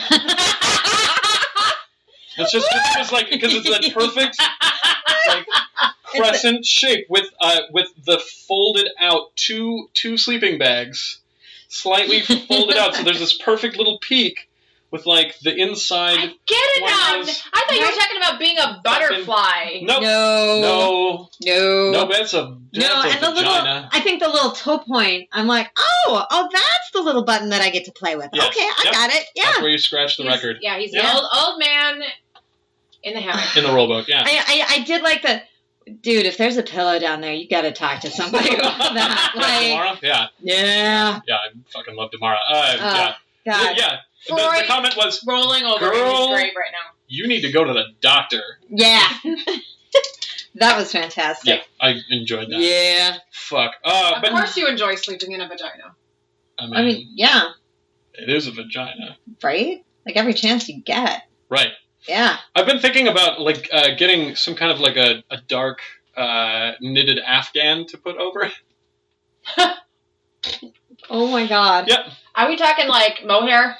It's just like, because it's that perfect like crescent shape with the folded out two sleeping bags, slightly folded out. So there's this perfect little peak with like the inside. I get it now. I thought you were talking about being a butterfly. Nope. No. That's a vagina. Little, I think the little toe point. I'm like, oh, that's the little button that I get to play with. Yes. Okay, I got it. Yeah. That's where you scratch the record. Yeah, he's an old man in the hammock. In the rowboat. Yeah. I did like the. Dude, if there's a pillow down there, you got to talk to somebody about that. Damara? Yeah. Yeah. Yeah, I fucking love Damara. Yeah. God. Yeah. The comment was, rolling over in his grave right now. You need to go to the doctor. Yeah. That was fantastic. Yeah, I enjoyed that. Yeah. Fuck. Of course you enjoy sleeping in a vagina. I mean, yeah. It is a vagina. Right? Like every chance you get. Right. Yeah. I've been thinking about like getting some kind of like a dark knitted Afghan to put over it. Oh my god. Yep. Are we talking like mohair?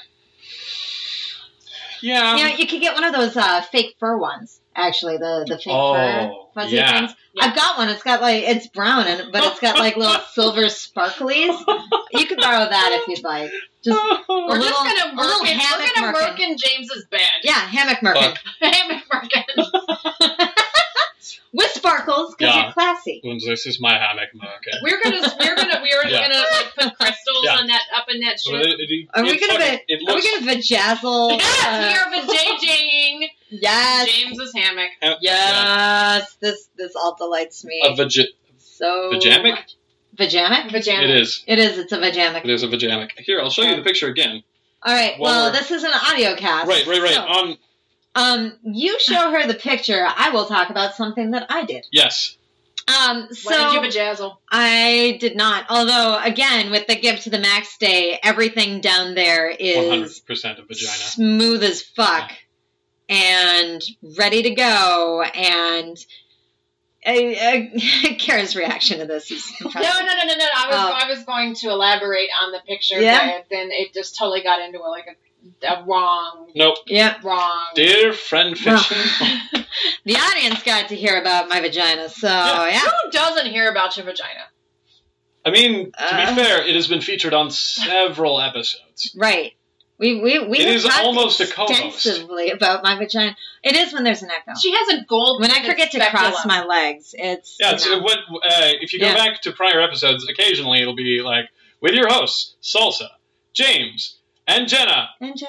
Yeah. Yeah, you could get one of those fake fur ones. Actually, the fake fur fuzzy things. Yeah. I've got one. It's got like it's brown but it's got like little silver sparklies. You could borrow that if you'd like. Just we're gonna work in James's bed. Yeah, hammock merkin. Hammock merkin. With sparkles, because you're classy. This is my hammock merkin. We're gonna like put crystals on that up in that shit. Are we gonna vajazzle? Yes, we are vajaying. Yes. James's hammock. Yes. This all delights me. So vajamic? Vajamic? Vajamic. It is. It's a vajamic. It is a vajamic. Here, I'll show you the picture again. All right. Well, this is an audio cast. Right. So, you show her the picture. I will talk about something that I did. Yes. What did you vajazzle? I did not. Although, again, with the Give to the Max Day, everything down there is 100% of vagina. Smooth as fuck. Yeah. And ready to go. And Kara's reaction to this is impressive. No. I was going to elaborate on the picture, but then it just totally got into a wrong. Nope. Yeah. Wrong. Dear friend fiction. The audience got to hear about my vagina, so yeah. Who doesn't hear about your vagina? I mean, to be fair, it has been featured on several episodes. Right. We it is almost a co-host. Extensively about my vagina. It is when there's an echo. She has a gold. When I forget to cross my legs, it's if you go back to prior episodes, occasionally it'll be like with your hosts Salsa, James, and Jenna.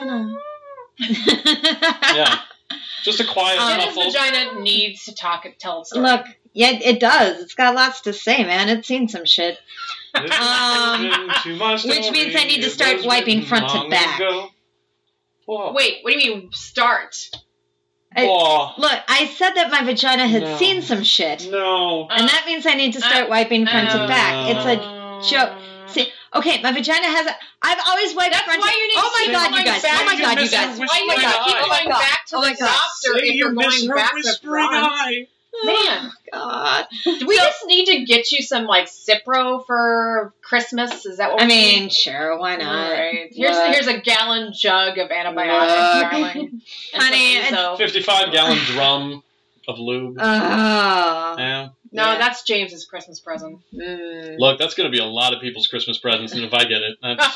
Yeah, just a quiet Jenna's vagina needs to tell its story. Look, yeah, it does. It's got lots to say, man. It's seen some shit. Which means I need to start wiping front to back. Wait, what do you mean start? Look, I said that my vagina had seen some shit. No. And that means I need to start wiping front to back. It's a joke. See, okay, my vagina has I've always wiped front to back. Oh my god, you guys. Oh my god, you guys. Why you keep going back to the doctor if you're going back to front? Man, God. Do we just need to get you some Cipro for Christmas? Is that what I mean? Sure, why not? Right. Here's a gallon jug of antibiotics, darling. Honey, 55-gallon drum of lube. Yeah. No, that's James's Christmas present. Look, that's going to be a lot of people's Christmas presents, and if I get it, that's...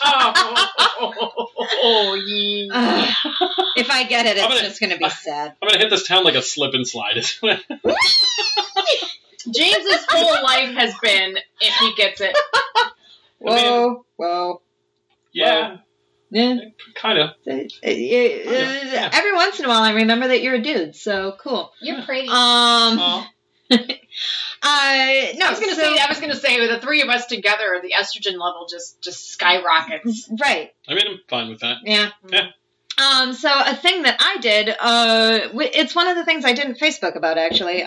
If I get it, it's just going to be sad. I'm going to hit this town like a slip and slide. James's whole life has been if he gets it. Whoa. Yeah. Yeah. Kind of. Every once in a while, I remember that you're a dude, so cool. You're pretty. No, I was gonna say with the three of us together, the estrogen level just skyrockets. Right. I mean, I'm fine with that. Yeah. Yeah. So a thing that I did, it's one of the things I did in Facebook about, actually.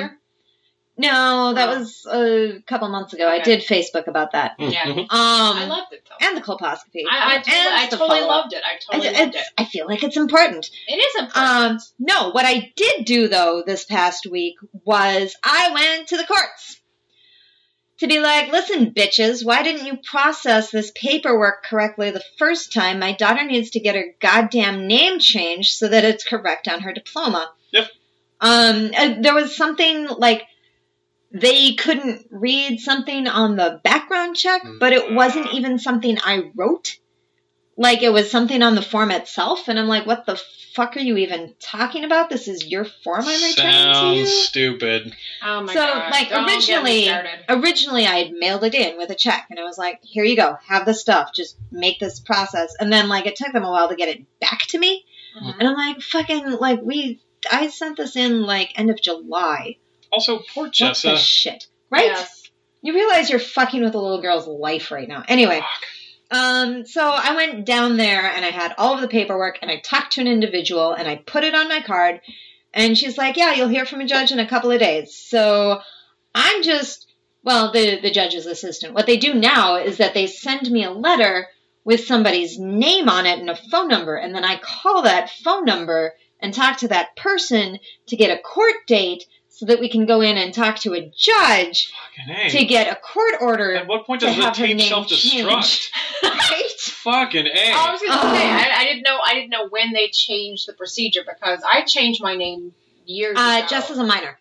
No, that was a couple months ago. Okay. I did Facebook about that. Yeah. I loved it, though. And the colposcopy. I totally loved it. I feel like it's important. It is important. No, what I did do, though, this past week was I went to the courts to be like, listen, bitches, why didn't you process this paperwork correctly the first time? My daughter needs to get her goddamn name changed so that it's correct on her diploma. Yep. There was something like they couldn't read something on the background check, but it wasn't even something I wrote. Like, it was something on the form itself, and I'm like, what the fuck are you even talking about? This is your form I'm returning to you? Sounds stupid. Oh my god. So, like, originally I had mailed it in with a check, and I was like, here you go, have the stuff, just make this process. And then, like, it took them a while to get it back to me, and I'm like, fucking, like, I sent this in, like, end of July. Also, poor Jessa. What the shit, right? Yes. You realize you're fucking with a little girl's life right now. Anyway. Fuck. So I went down there and I had all of the paperwork and I talked to an individual and I put it on my card and she's like, yeah, you'll hear from a judge in a couple of days. So I'm just, the judge's assistant. What they do now is that they send me a letter with somebody's name on it and a phone number. And then I call that phone number and talk to that person to get a court date so that we can go in and talk to a judge to get a court order. At what point does the tape self-destruct? Right? Fucking A. I was going to say, I didn't know when they changed the procedure because I changed my name years ago. Just as a minor.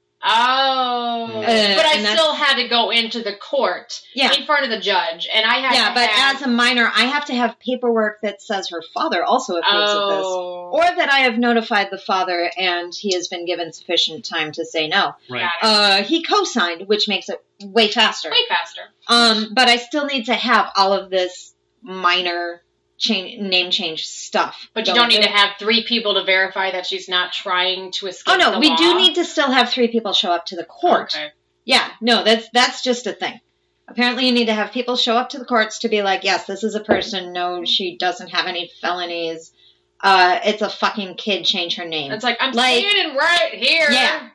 Oh. But I still had to go into the court in front of the judge. And I had but as a minor, I have to have paperwork that says her father also approves of this. Or that I have notified the father and he has been given sufficient time to say no. Right. He co-signed, which makes it way faster. But I still need to have all of this minor name change stuff. But you don't need to have 3 people to verify that she's not trying to escape the law. Oh, no, we law. do need to still have 3 people show up to the court. Okay. Yeah, no, that's just a thing. Apparently you need to have people show up to the courts to be like, yes, this is a person. No, she doesn't have any felonies. It's a fucking kid. Change her name. It's like, I'm standing right here. Yeah,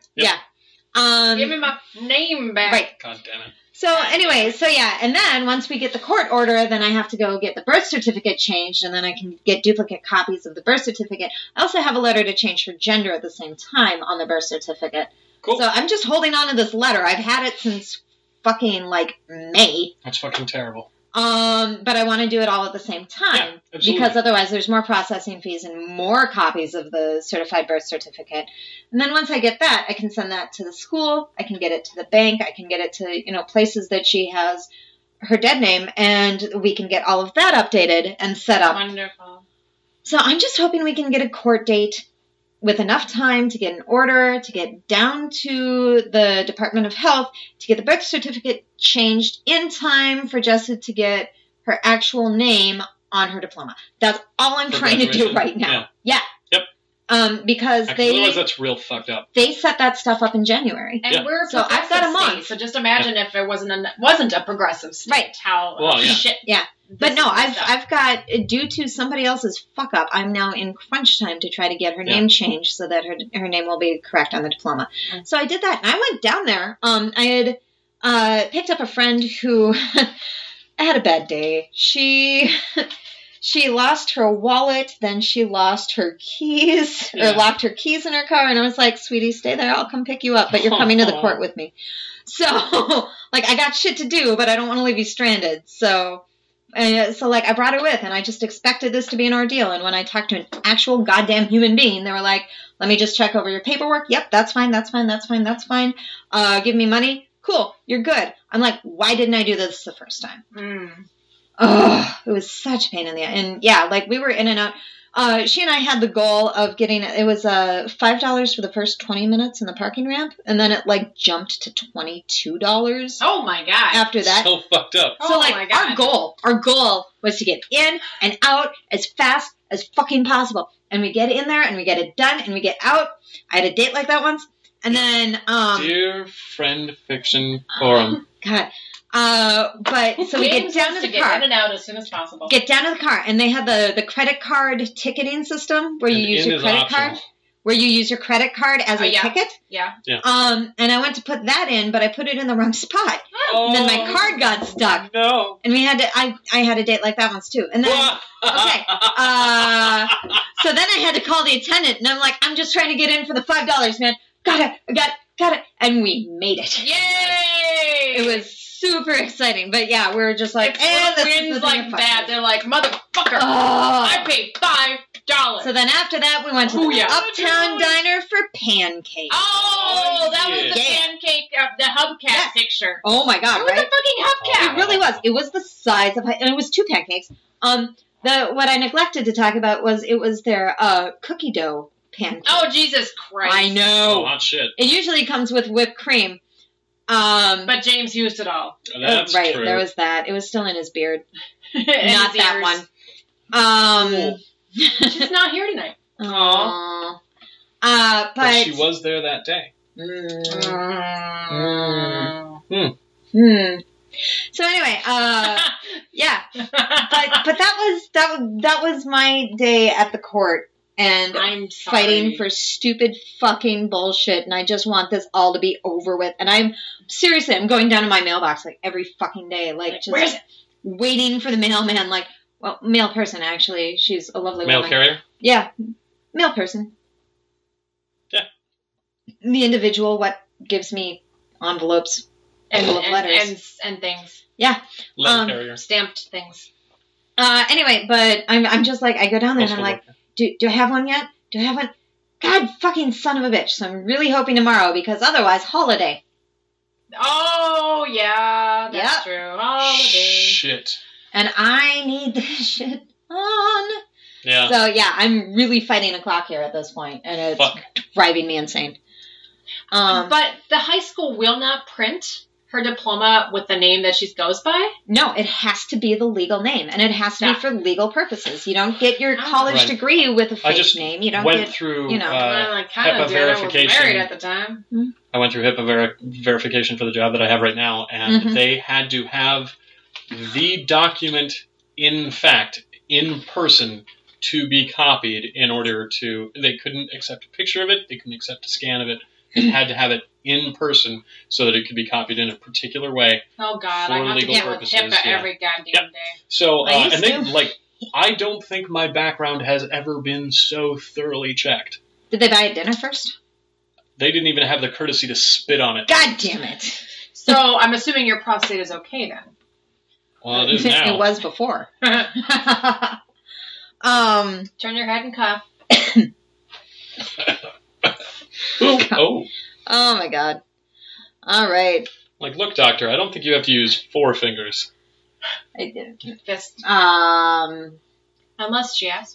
yeah. Give me my name back. Right. God damn it. So anyway, and then once we get the court order, then I have to go get the birth certificate changed, and then I can get duplicate copies of the birth certificate. I also have a letter to change her gender at the same time on the birth certificate. Cool. So I'm just holding on to this letter. I've had it since fucking, like, May. That's fucking terrible. But I want to do it all at the same time. Yeah, because otherwise there's more processing fees and more copies of the certified birth certificate. And then once I get that, I can send that to the school. I can get it to the bank. I can get it to, places that she has her dead name. And we can get all of that updated and set up. Wonderful. So I'm just hoping we can get a court date with enough time to get an order, to get down to the Department of Health, to get the birth certificate changed in time for Jessa to get her actual name on her diploma. That's all I'm trying to do right now. Yeah. Yep. Because otherwise that's real fucked up. They set that stuff up in January. And we're so I've got a month. So just imagine if it wasn't a progressive state. Right. How shit. Yeah. But no, I've got, due to somebody else's fuck up, I'm now in crunch time to try to get her name changed so that her name will be correct on the diploma. So I did that, and I went down there. I had picked up a friend who had a bad day. She lost her wallet, then she lost her keys, or locked her keys in her car, and I was like, sweetie, stay there, I'll come pick you up, but you're coming to the court with me. So, like, I got shit to do, but I don't want to leave you stranded, so I brought her with, and I just expected this to be an ordeal. And when I talked to an actual goddamn human being, they were like, let me just check over your paperwork. Yep, that's fine. Give me money. Cool, you're good. I'm like, why didn't I do this the first time? It was such a pain in the ass. And yeah, like, we were in and out. she and I had the goal of getting, it was $5 for the first 20 minutes in the parking ramp, and then it like jumped to $22. Oh my god! After that, so fucked up. So like our goal was to get in and out as fast as fucking possible, and we get in there and we get it done and we get out. I had a date like that once, and then Dear Friend Fiction Forum. God. But so we get down to the car. Get in and out as soon as possible. Get down to the car, and they had the credit card ticketing system where you use your credit card. Where you use your credit card as a ticket. Yeah. And I went to put that in, but I put it in the wrong spot. Oh, and then my card got stuck. No. And we had to. I had a date like that once too. And then okay. So then I had to call the attendant, and I'm like, I'm just trying to get in for the $5, man. Got it. And we made it. Yay! It was super exciting, but yeah, we were just like, if this wins is the like that, they're like, motherfucker, I paid $5. So then after that, we went to the Uptown Diner for pancakes. Oh, that was the pancake, the hubcap picture. Oh my god, it was a fucking hubcap. It really was. It was the size of, and it was 2 pancakes. What I neglected to talk about was it was their cookie dough pancakes. Oh Jesus Christ! I know. Oh, hot shit. It usually comes with whipped cream. But James used it all. That's right, true. there was that. It was still in his beard. Not that one. She's not here tonight. Aww. But she was there that day. So anyway, yeah. But that was my day at the court. And I'm fighting for stupid fucking bullshit, and I just want this all to be over with. And I'm going down to my mailbox like every fucking day, like just waiting for the mailman. Like, well, mail person actually. She's a lovely mail woman. Carrier. Yeah, mail person. Yeah. The individual, what gives me envelopes, letters, and things. Yeah. Letter carrier. Stamped things. Anyway, but I'm just like, I go down there and I'm like, do I have one yet? Do I have one? God fucking son of a bitch. So I'm really hoping tomorrow, because otherwise, holiday. Oh, yeah. That's true. Holiday. Shit. And I need this shit on. Yeah. So, yeah, I'm really fighting a clock here at this point, and it's driving me insane. But the high school will not print her diploma with the name that she goes by? No, it has to be the legal name, and it has to be for legal purposes. You don't get your college degree with a fake name. You don't went through HIPAA verification. I was married at the time. I went through HIPAA verification for the job that I have right now, and they had to have the document, in fact, in person, to be copied in order to. They couldn't accept a picture of it. They couldn't accept a scan of it. They had to have it in person so that it could be copied in a particular way. Oh God, for I have legal to get purposes. with HIPAA every goddamn day. So, and they I don't think my background has ever been so thoroughly checked. Did they buy a dinner first? They didn't even have the courtesy to spit on it. God damn it! So I'm assuming your prostate is okay then. Well, it is now. It was before. Turn your head and cough. Oh my God. All right. Like, look, doctor, I don't think you have to use 4 fingers. I did. Fist. Unless she asks.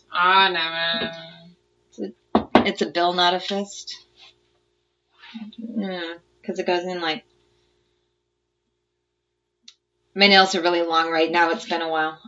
No. It's a bill, not a fist. Because it goes in like... My nails are really long right now. It's been a while.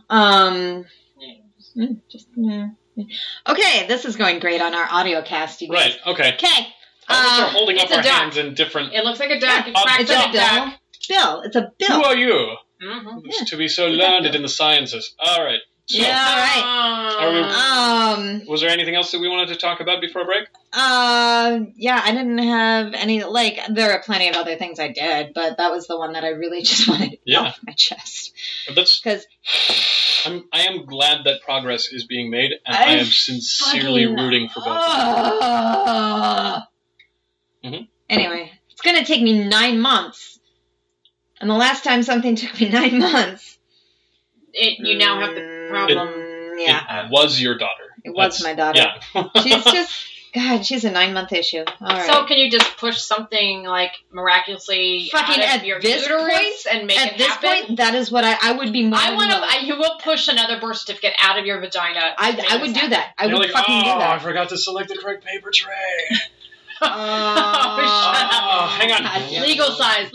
Okay, this is going great on our audio cast, you guys. Right, okay. Okay. We're holding up our hands in different... It looks like a duck. It's a bill. Bill. It's a bill. Who are you? To be so learned in the sciences. All right. So, all right. Was there anything else that we wanted to talk about before break? Yeah, I didn't have any, there are plenty of other things I did, but that was the one that I really just wanted to get off my chest. Because I am glad that progress is being made, and I am sincerely rooting for both. Anyway, it's going to take me 9 months. And the last time something took me 9 months. You now have the problem. It was your daughter. It was my daughter. Yeah. She's just God, she's a 9-month issue. All right. So can you just push something like miraculously fucking out of at your this uterus point, and make at it this happen? point, that is what I would be more. You will push another birth certificate out of your vagina. I would do that. I would fucking do I that. forgot to select the correct paper tray. Hang on. God, legal size.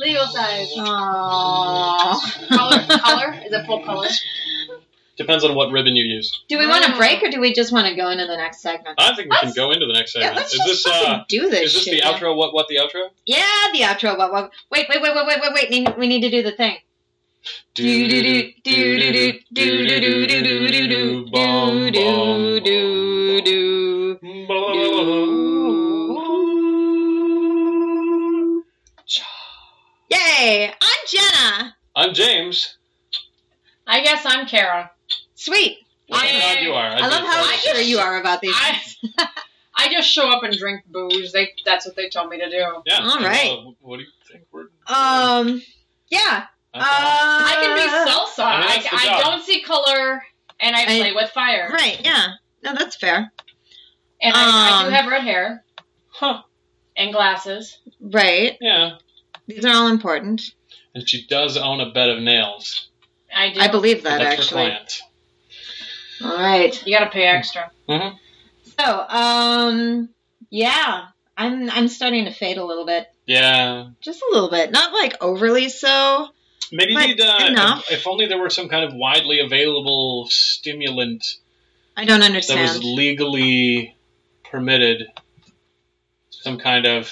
Oh. Color? Is it full color? Depends on what ribbon you use. Do we want to break or do we just want to go into the next segment? I think we can go into the next segment. Yeah, let's just fucking do this. Is this shit, the outro? What the outro? Yeah, the outro. What? Wait. We need to do the thing. Yay! I'm Jenna. I'm James. I guess I'm Kara. Sweet. God, you are. I love how sure you are about these things. I just show up and drink booze. That's what they told me to do. Yeah. All right. What do you think we're? Yeah. I can be salsa. I don't see color, and I play with fire. Right. Yeah. No, that's fair. And I do have red hair. Huh. And glasses. Right. Yeah. These are all important. And she does own a bed of nails. I do. I believe that, That's actually. for clients. All right. You gotta pay extra. Mm-hmm. So, yeah, I'm starting to fade a little bit. Yeah. Just a little bit. Not like overly so. Maybe you'd, enough. if only there were some kind of widely available stimulant I don't understand. that was legally permitted. Some kind of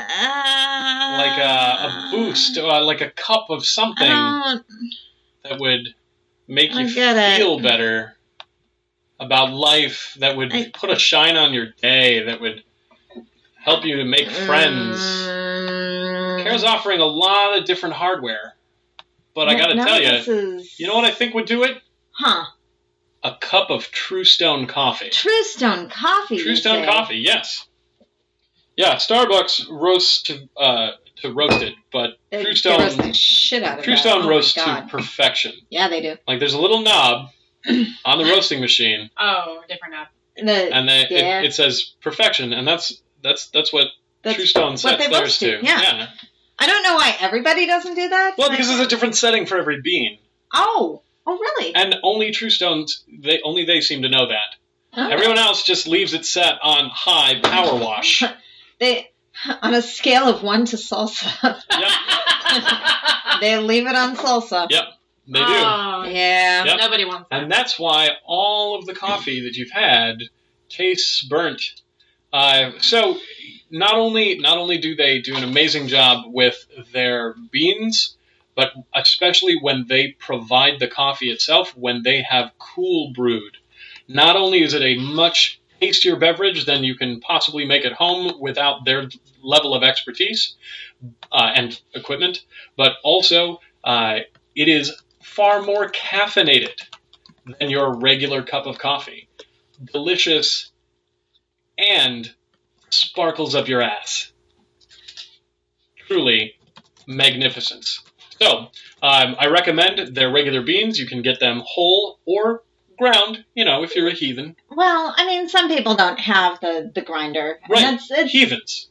like a boost, like a cup of something that would make you feel better about life, that would put a shine on your day, that would help you to make friends. Kara's offering a lot of different hardware, but I gotta tell you, you know what I think would do it? Huh. A cup of True Stone coffee. True Stone coffee. True Stone coffee, yes. Yeah, Starbucks roasts to roasted, but True Stone roast the shit out of True Stone roasts to perfection. Yeah, they do. Like there's a little knob on the roasting machine. Oh, different knob. It says perfection, and that's what True Stone sets theirs to. Yeah. I don't know why everybody doesn't do that. Well, because there's a different setting for every bean. Oh, really? And only True Stones, they seem to know that. Okay. Everyone else just leaves it set on high power wash. On a scale of 1 to salsa. Yep. They leave it on salsa. Yep, they do. Yeah. Yep. Nobody wants that. And that's why all of the coffee that you've had tastes burnt. So not only do they do an amazing job with their beans, but especially when they provide the coffee itself, when they have cool brewed. Not only is it a much tastier beverage than you can possibly make at home without their level of expertise and equipment, but also it is far more caffeinated than your regular cup of coffee. Delicious and sparkles up your ass. Truly magnificent. So, I recommend their regular beans. You can get them whole or ground, if you're a heathen. Well, I mean, some people don't have the grinder. Right, heathens.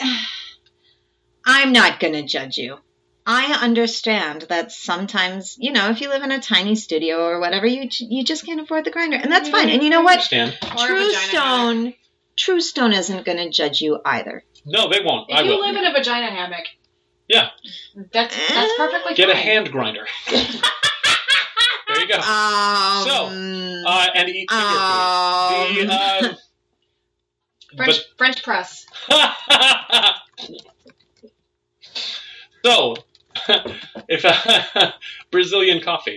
I'm not going to judge you. I understand that sometimes, if you live in a tiny studio or whatever, you just can't afford the grinder. And that's fine. And you know what? True Stone isn't going to judge you either. No, they won't. If you live in a vagina hammock. Yeah. That's perfectly fine. Get a hand grinder. There you go. And eat finger food. French press. So, if Brazilian coffee.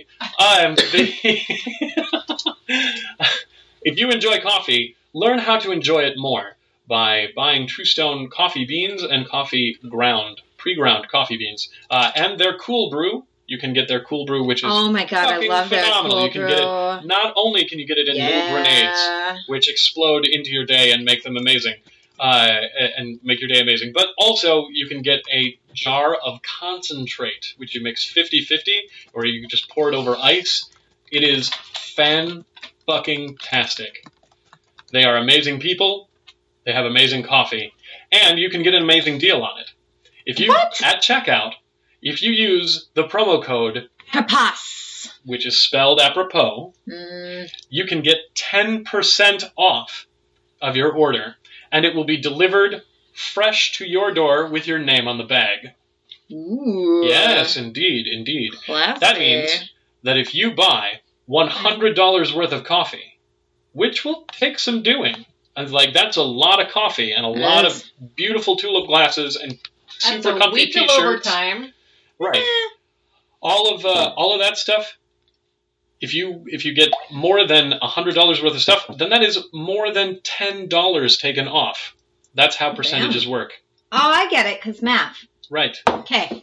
If you enjoy coffee, learn how to enjoy it more by buying True Stone coffee beans and pre-ground coffee beans, and their Cool Brew. You can get their Cool Brew, which is I love phenomenal. Their Cool you can Brew. get it. Not only can you get it in little grenades, which explode into your day and make them amazing, and make your day amazing, but also you can get a jar of concentrate, which you mix 50-50, or you can just pour it over ice. It is fan-fucking-tastic. They are amazing people. They have amazing coffee. And you can get an amazing deal on it. At checkout, if you use the promo code Apropos, which is spelled apropos, you can get 10% off of your order, and it will be delivered fresh to your door with your name on the bag. Ooh. Yes, indeed. Classy. That means that if you buy $100 worth of coffee, which will take some doing, and that's a lot of coffee and a lot of beautiful tulip glasses and super comfy t-shirts. T-shirts. Overtime. Right. All of that stuff. If you get more than $100 worth of stuff, then that is more than $10 taken off. That's how percentages work. Oh, I get it, because math. Right. Okay.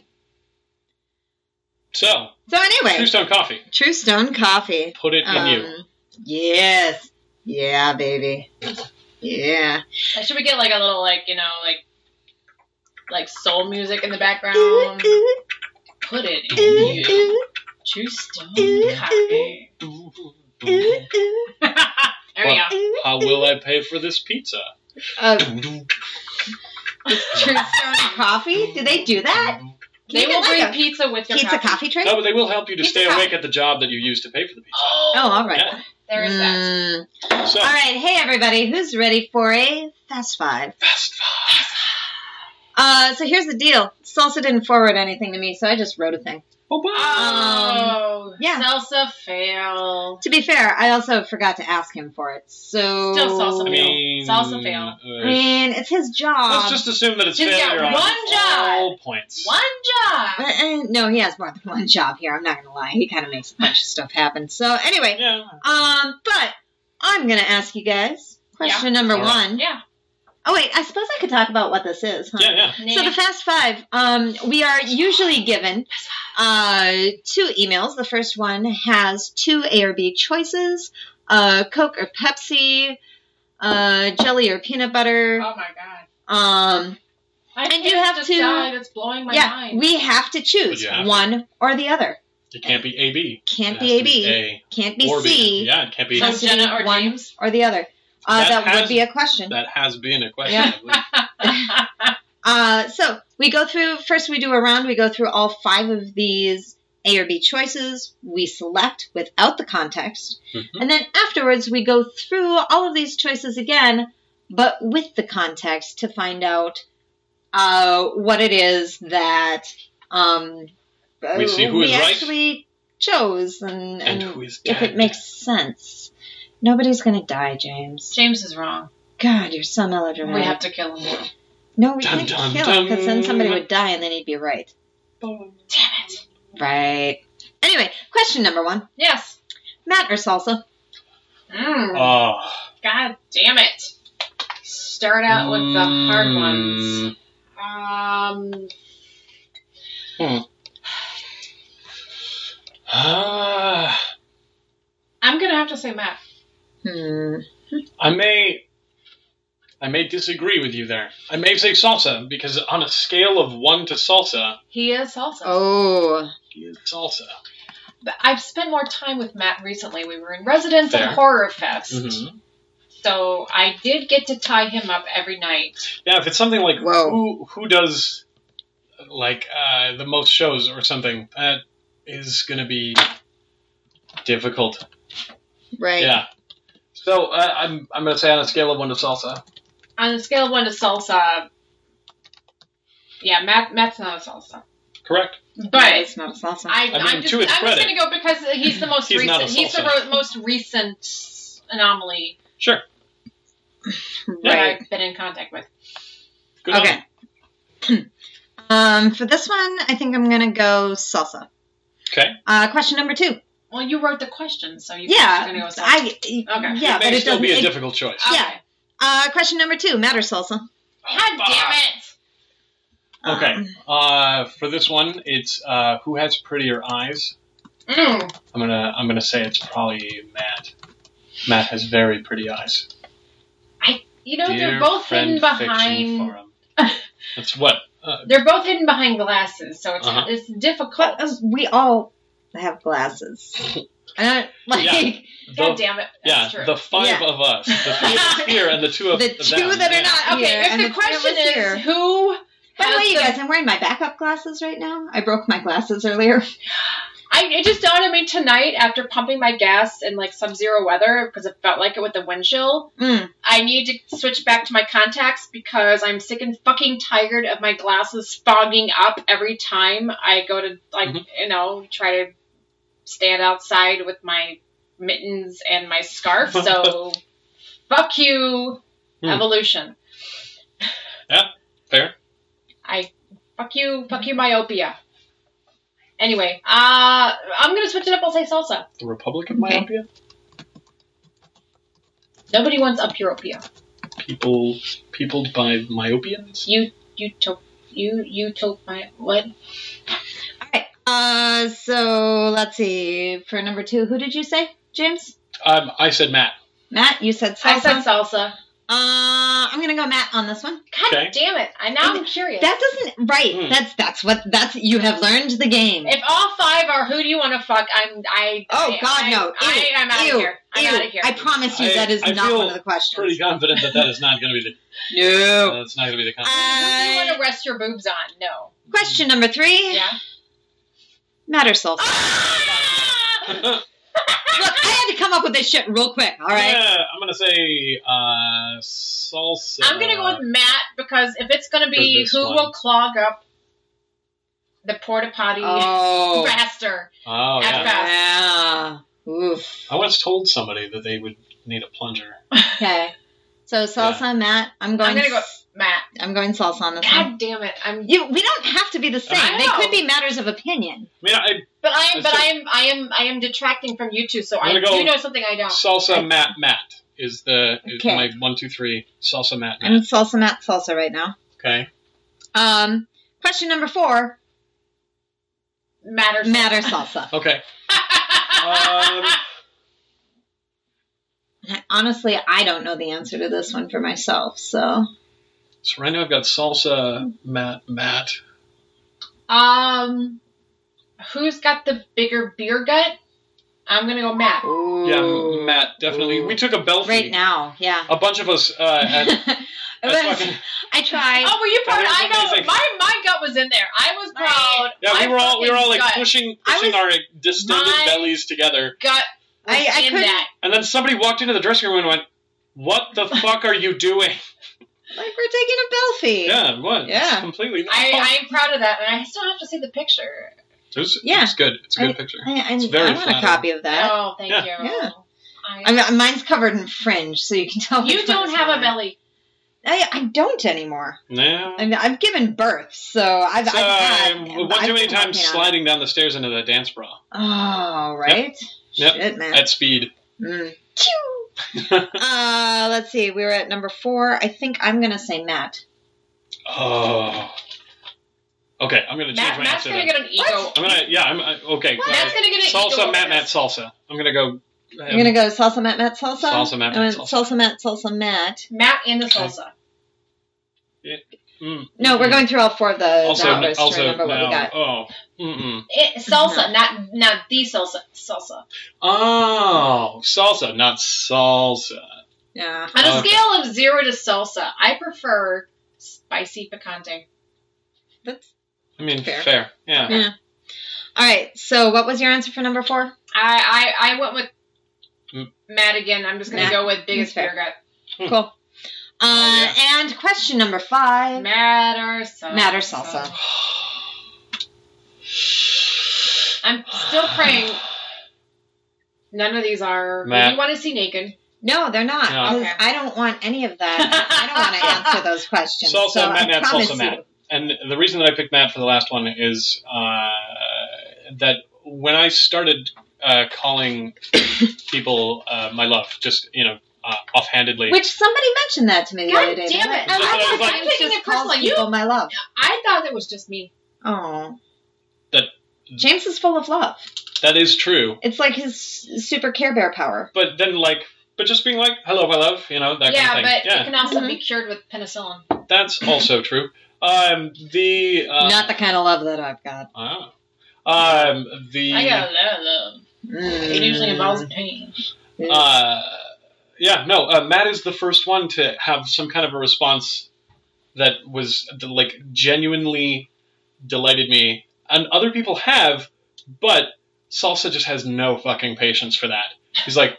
So anyway. True Stone Coffee. True Stone Coffee. Put it in you. Yes. Yeah, baby. Yeah. Should we get a little like soul music in the background? Put it in you. True Stone Coffee. There we go. How will I pay for this pizza? True Stone Coffee? Do they do that? They will bring pizza with your coffee tray? No, but they will help you to stay awake at the job that you use to pay for the pizza. Oh, all right. Yeah. There is that. So, all right, hey everybody, who's ready for a Fast Five? Fast Five. So here's the deal. Salsa didn't forward anything to me, so I just wrote a thing. Oh, wow. Yeah. Salsa fail. To be fair, I also forgot to ask him for it, so... Still salsa fail. Salsa fail. I mean, it's his job. Let's just assume that it's He's failure got on one job. all points. One job. No, he has more than one job here. I'm not gonna lie. He kind of makes a bunch of stuff happen. So anyway, Yeah. but I'm gonna ask you guys question number one. Yeah. Oh wait, I suppose I could talk about what this is, huh? Yeah. So the Fast Five, we are usually given 2 emails. The first one has 2 A or B choices, Coke or Pepsi, jelly or peanut butter. Oh my god. And you have to. That's blowing my mind. We have to choose one or the other. It can't be A-B. Can't be A-B. Can't be C. Yeah, it can't be So Jenna or one James? or the other. That would be a question. That has been a question. So we go through, first we do a round, we go through all 5 of these A or B choices, we select without the context, and then afterwards we go through all of these choices again, but with the context to find out what it is that we see who is right actually chose and who is if dead. it makes sense. Nobody's going to die, James. James is wrong. God, you're so melodramatic. We have to kill him. No, we can't kill him, because then somebody would die and then he'd be right. Damn it. Right. Anyway, question number 1. Yes. Matt or salsa? Oh. God damn it. Start out with the hard ones. I'm going to have to say Matt. I may disagree with you there. I may say salsa, because on a scale of 1 to salsa... He is salsa. Oh. He is salsa. But I've spent more time with Matt recently. We were in Residence at Horror Fest. Mm-hmm. So I did get to tie him up every night. Yeah, if it's something like who does the most shows or something, that is going to be difficult. Right. Yeah. So I'm going to say on a scale of 1 to salsa. On a scale of 1 to salsa, yeah, Matt's not a salsa. Correct. But it's not a salsa. I'm just going to go because he's the most recent. He's the most recent anomaly. Sure. That I've been in contact with. Good okay. For this one, I think I'm going to go salsa. Okay. Question number 2. Well, you wrote the question, so you're going to go salsa. Okay. Yeah, it may still be a difficult choice. Okay. Yeah. Question number 2. Matt or salsa? God damn it! Okay. For this one, it's who has prettier eyes. I'm gonna say it's probably Matt. Matt has very pretty eyes. They're both hidden behind. That's what. They're both hidden behind glasses, so it's difficult. But we all have glasses. God damn it. That's true. The 5 of us. The 3 of us here and the 2 of them. The 2 that are not here. Okay, if the question is who... By the way, you guys, I'm wearing my backup glasses right now. I broke my glasses earlier. It just dawned on me tonight after pumping my gas in like sub-zero weather because it felt like it with the wind chill. I need to switch back to my contacts because I'm sick and fucking tired of my glasses fogging up every time I go to try to stand outside with my mittens and my scarf. So fuck you, evolution. Yeah, fair. Fuck you, myopia. Anyway, I'm gonna switch it up. I'll say salsa. The Republic of Myopia? Nobody wants Upeuropia. Peopled by Myopians? You told my what? Alright, so let's see. For number 2, who did you say, James? I said Matt. Matt, you said salsa? I said salsa. I'm gonna go Matt on this one. God damn it! I'm curious. That doesn't that's you have learned the game. If all 5 are who do you want to fuck, I'm out of here. I'm out of here. I promise you that is not one of the questions. Pretty confident that is not going to be the. No, that's not going to be the question. Who do you want to rest your boobs on? No. Question number 3. Yeah. Matt or salsa? Look, I had to come up with this shit real quick, alright? Yeah, I'm going to say salsa. I'm going to go with Matt because if it's going to be who will clog up the porta potty faster. Oh, yeah. Oof. I once told somebody that they would need a plunger. Okay. So salsa, Matt. I'm going to go Matt. I'm going salsa on this one. God damn it! We don't have to be the same. They could be matters of opinion. I am detracting from you two, so I do know something I don't. Salsa Matt is my 1, 2, 3. Salsa Matt. I'm salsa Matt salsa right now. Okay. Question number 4. Matter salsa. Okay. Honestly, I don't know the answer to this one for myself, so right now I've got salsa, Matt. Who's got the bigger beer gut? I'm gonna go Matt. Ooh. Yeah, Matt, definitely. Ooh. We took a Belfie. Right now, yeah. A bunch of us I tried. Oh, were you proud? I know. My gut was in there. I was proud. Yeah, we were all like pushing our distended bellies together. Gut. I couldn't. That. And then somebody walked into the dressing room and went, "What the fuck are you doing?" Like we're taking a Belfie. Yeah, what? Yeah. It's completely. I'm proud of that, and I still have to see the picture. It's good. It's a good picture. It's very flattering. I want a copy of that. Oh, thank you. Yeah. Mine's covered in fringe, so you can tell. You don't have a belly. I don't anymore. No. I've given birth, so I've had one too many times sliding down the stairs into that dance bra. Oh, right. Yep. Shit, man. At speed. Let's see. We were at number 4. I think I'm gonna say Matt. Oh. Okay, I'm gonna change my Matt's answer. Matt's gonna get an ego. I'm okay. Matt's gonna get an salsa, ego. Matt, salsa. I'm gonna go. You're gonna go salsa, Matt, salsa. Salsa, Matt, salsa. Salsa, Matt, salsa, Matt. Matt and the salsa. Yeah. No, we're going through all 4 of the numbers to remember what we got. Salsa, not the salsa. Salsa. Oh, salsa, not salsa. Yeah. On a scale of 0 to salsa, I prefer spicy picante. That's fair. Yeah. All right. So, what was your answer for number 4? I went with Matt again. I'm just gonna go with biggest beer gut. Cool. And question number 5. Matt or salsa. I'm still praying. None of these are. Matt. You want to see naked? No, they're not. No. Okay. I don't want any of that. I don't want to answer those questions. Salsa, so Matt, I promise salsa, you. Matt. And the reason that I picked Matt for the last one is that when I started calling people my love, just offhandedly. Which somebody mentioned that to me the other day. Damn it! I'm taking it personally. You, my love. I thought it was just me. Oh. That James is full of love. That is true. It's like his super Care Bear power. But then, but just being like, "Hello, my love," that kind of thing. Yeah, but it can also be cured with penicillin. That's also true. Not the kind of love that I've got. I got a lot of love. It usually involves pain. Matt is the first one to have some kind of a response that was, like, genuinely delighted me. And other people have, but Salsa just has no fucking patience for that. He's like...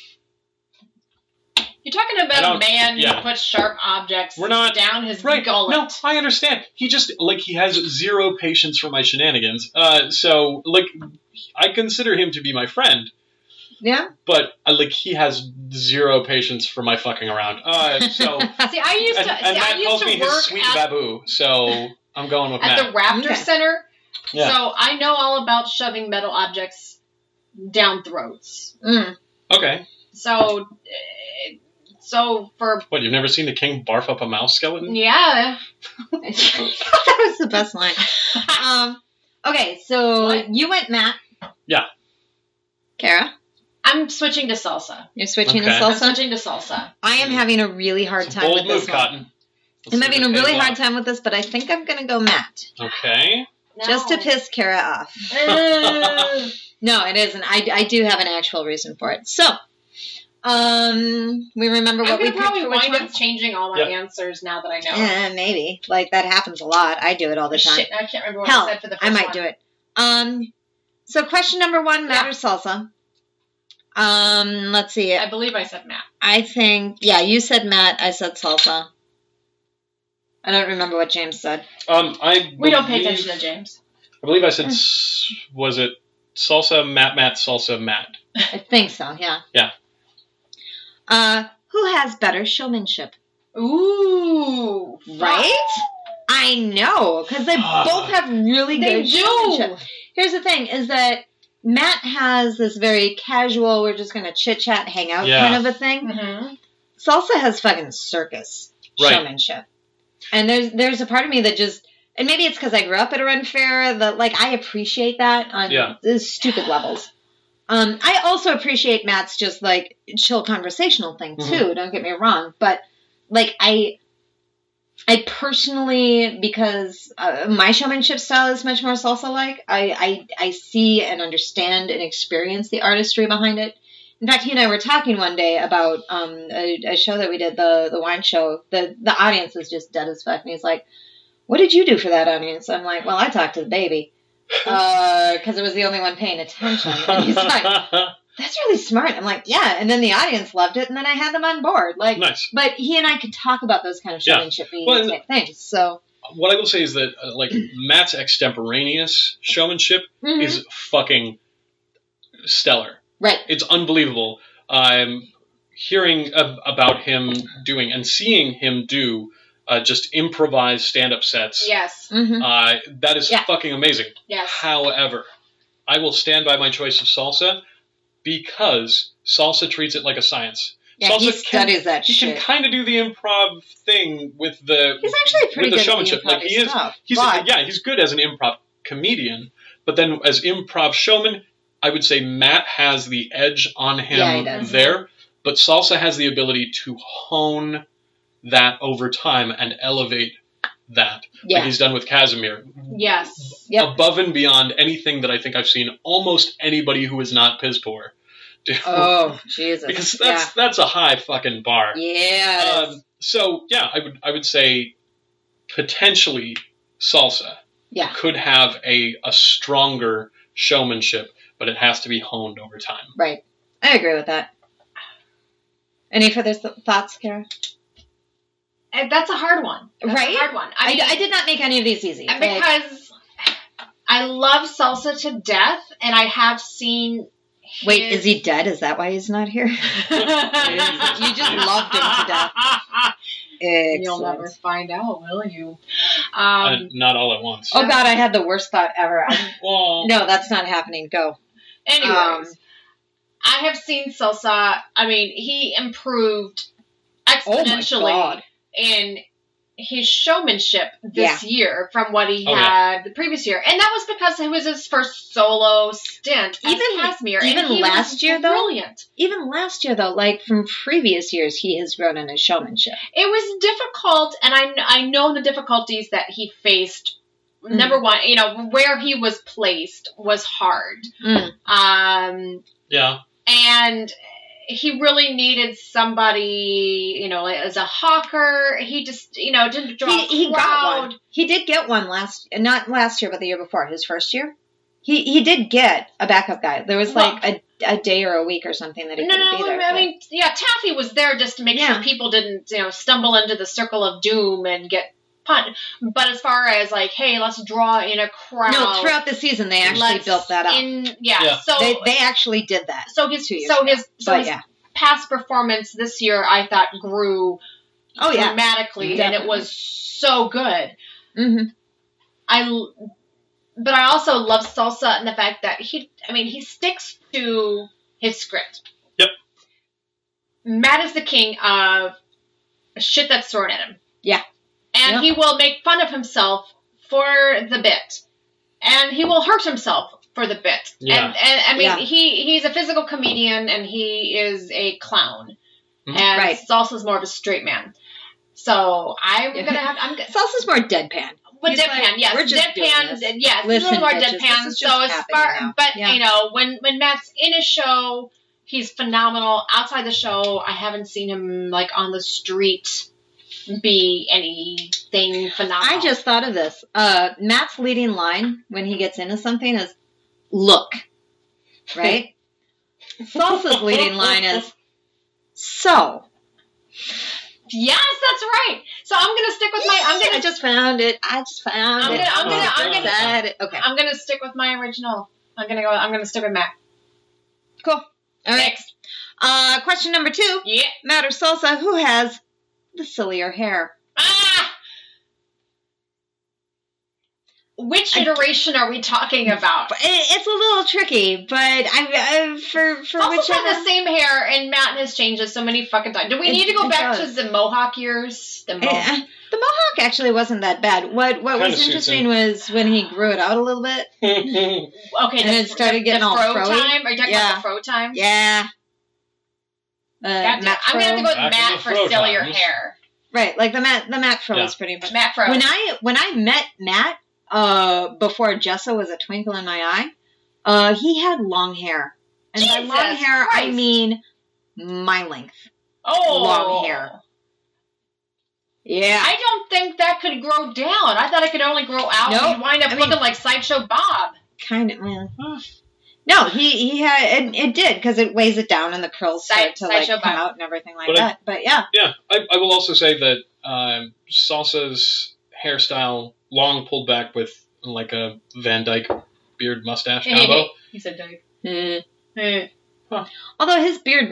You're talking about a man who puts sharp objects down his gullet. No, I understand. He just, like, he has zero patience for my shenanigans. So, like, I consider him to be my friend. Yeah. But, like, he has zero patience for my fucking around. So... See, I used to Matt calls me his sweet babu, so I'm going with Matt. At the Raptor Center. Yeah. So I know all about shoving metal objects down throats. Okay. So for... What, you've never seen the king barf up a mouse skeleton? Yeah. That was the best line. Okay, so you went Matt. Yeah. Kara? I'm switching to Salsa. You're switching to Salsa? I'm switching to Salsa. I am having a really hard time with this one. Cotton. I'm having a really hard time with this, but I think I'm going to go Matt. Okay. No. Just to piss Kara off. No, it isn't. I do have an actual reason for it. So, we remember what we picked for which one? I'm wind up changing all my answers now that I know. Yeah, maybe. Like, that happens a lot. I do it all the time. Shit, I can't remember what I said for the first one. I might do it. So question number 1, Matt or Salsa? Let's see. I believe I said Matt. I think, you said Matt. I said Salsa. I don't remember what James said. We don't pay attention to James. I believe I said, was it Salsa, Matt, Salsa, Matt? I think so, yeah. Yeah. Who has better showmanship? Ooh. Right? I know, because they both have really good showmanship. Here's the thing, is that Matt has this very casual, we're just going to chit-chat, hang out kind of a thing. Mm-hmm. Salsa has fucking circus showmanship. And there's a part of me that just, and maybe it's because I grew up at a Ren Fair, that, like, I appreciate that on stupid levels. I also appreciate Matt's just, like, chill conversational thing, too, don't get me wrong. But, like, I personally, because my showmanship style is much more Salsa-like, I see and understand and experience the artistry behind it. In fact, he and I were talking one day about a show that we did, the wine show. The audience was just dead as fuck. And he's like, what did you do for that audience? I'm like, well, I talked to the baby. Because it was the only one paying attention. And he's like, that's really smart. I'm like, yeah. And then the audience loved it. And then I had them on board. Like, nice. But he and I could talk about those kind of showmanship type things. So what I will say is that, like, Matt's extemporaneous showmanship is fucking stellar. Right. It's unbelievable. I'm hearing about him doing and seeing him do just improvised stand-up sets. Yes. Mm-hmm. That is fucking amazing. Yes. However, I will stand by my choice of Salsa because Salsa treats it like a science. Yeah, Salsa he studies that shit. He can kind of do the improv thing with the He's actually pretty with the good showmanship. Like he is. He's good as an improv comedian, but then as improv showman, I would say Matt has the edge on him there, but Salsa has the ability to hone that over time and elevate that. Yeah. Like he's done with Casimir. Yes. Yep. Above and beyond anything that I think I've seen almost anybody who is not piss poor do. Oh, Jesus. Because that's a high fucking bar. Yeah. So, yeah, I would say potentially Salsa could have a stronger showmanship, but it has to be honed over time. Right. I agree with that. Any further thoughts, Kara? That's a hard one. Right? A hard one. I did not make any of these easy. Because I love Salsa to death, and I have seen... Wait, is he dead? Is that why he's not here? You just loved him to death. Excellent. You'll never find out, will you? Not all at once. Oh, God, I had the worst thought ever. Well, no, that's not happening. Go. Anyways, I have seen Salsa. I mean, he improved exponentially in his showmanship this year from what he had the previous year. And that was because it was his first solo stint as Casimir. Even last year, though? Brilliant. Even last year, though, like from previous years, he has grown in his showmanship. It was difficult, and I know the difficulties that he faced number one, where he was placed was hard. Yeah. And he really needed somebody, as a hawker. He just, didn't draw he got one. He did get one not last year, but the year before, his first year. He did get a backup guy. There was like a day or a week or something that he couldn't be there. I mean, Taffy was there just to make sure people didn't, stumble into the circle of doom and get punched. But as far as like, hey, let's draw in a crowd. No, throughout the season they actually built that up. So they actually did that. So his past performance this year, I thought grew dramatically, and it was so good. But I also love Salsa in the fact that he sticks to his script. Yep. Matt is the king of shit that's thrown at him. Yeah. And he will make fun of himself for the bit. And he will hurt himself for the bit. Yeah. And he's a physical comedian and he is a clown. And Salsa's more of a straight man. So Salsa's more deadpan. But deadpan, yes. We're just deadpan, yes. Listen, a little more deadpan. So as far, but when Matt's in a show, he's phenomenal. Outside the show, I haven't seen him like on the street be anything phenomenal. I just thought of this. Matt's leading line when he gets into something is look, right? Salsa's leading line is so. Yes, that's right. So I'm gonna stick with I just found it. Okay. I'm gonna stick with my original. I'm gonna stick with Matt. Cool. All right. Next. Question number 2. Yeah. Matt or Salsa, who has the sillier hair? Which iteration are we talking about? It's a little tricky, but I for Salsa's had the same hair, and Matt has changed it so many fucking times. Do we need to go back to the Mohawk years? The Mohawk actually wasn't that bad. What was interesting was when he grew it out a little bit. Okay, and it started getting all fro time. Are you talking about the fro time? Yeah. I'm gonna have to go with Matt for sillier hair. Right, like the Matt fro was pretty much. Matt fro. When I met Matt. Before Jessa was a twinkle in my eye, he had long hair. And by long hair, I mean my length. Oh. Long hair. Yeah. I don't think that could grow down. I thought it could only grow out and you wind up looking like Sideshow Bob. Kind of, No, he had, it did, because it weighs it down and the curls start to come out and everything like that. But yeah. Yeah, I will also say that Salsa's hairstyle, long pulled back with like a Van Dyke beard mustache combo. He said Dyke. Although his beard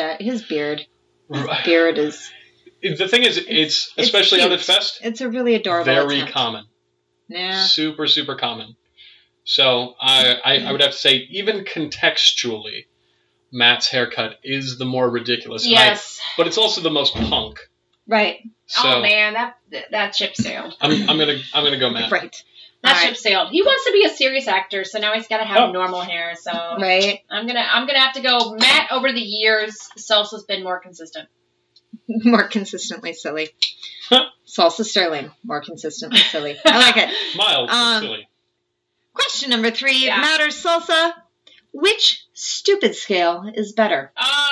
is... The thing is, it's especially out at Fest. It's a really adorable Very attempt. common. Yeah. Super, super common. So I would have to say, even contextually, Matt's haircut is the more ridiculous. Yes. But it's also the most punk. Right. So, oh man, that ship sailed. I'm gonna go Matt. Right. That ship sailed. He wants to be a serious actor, so now he's got to have normal hair. So right. I'm gonna have to go Matt. Over the years, Salsa's been more consistent. More consistently silly. Salsa Sterling, more consistently silly. I like it. Mild but silly. Question number 3, Matt or Salsa, which stupid scale is better?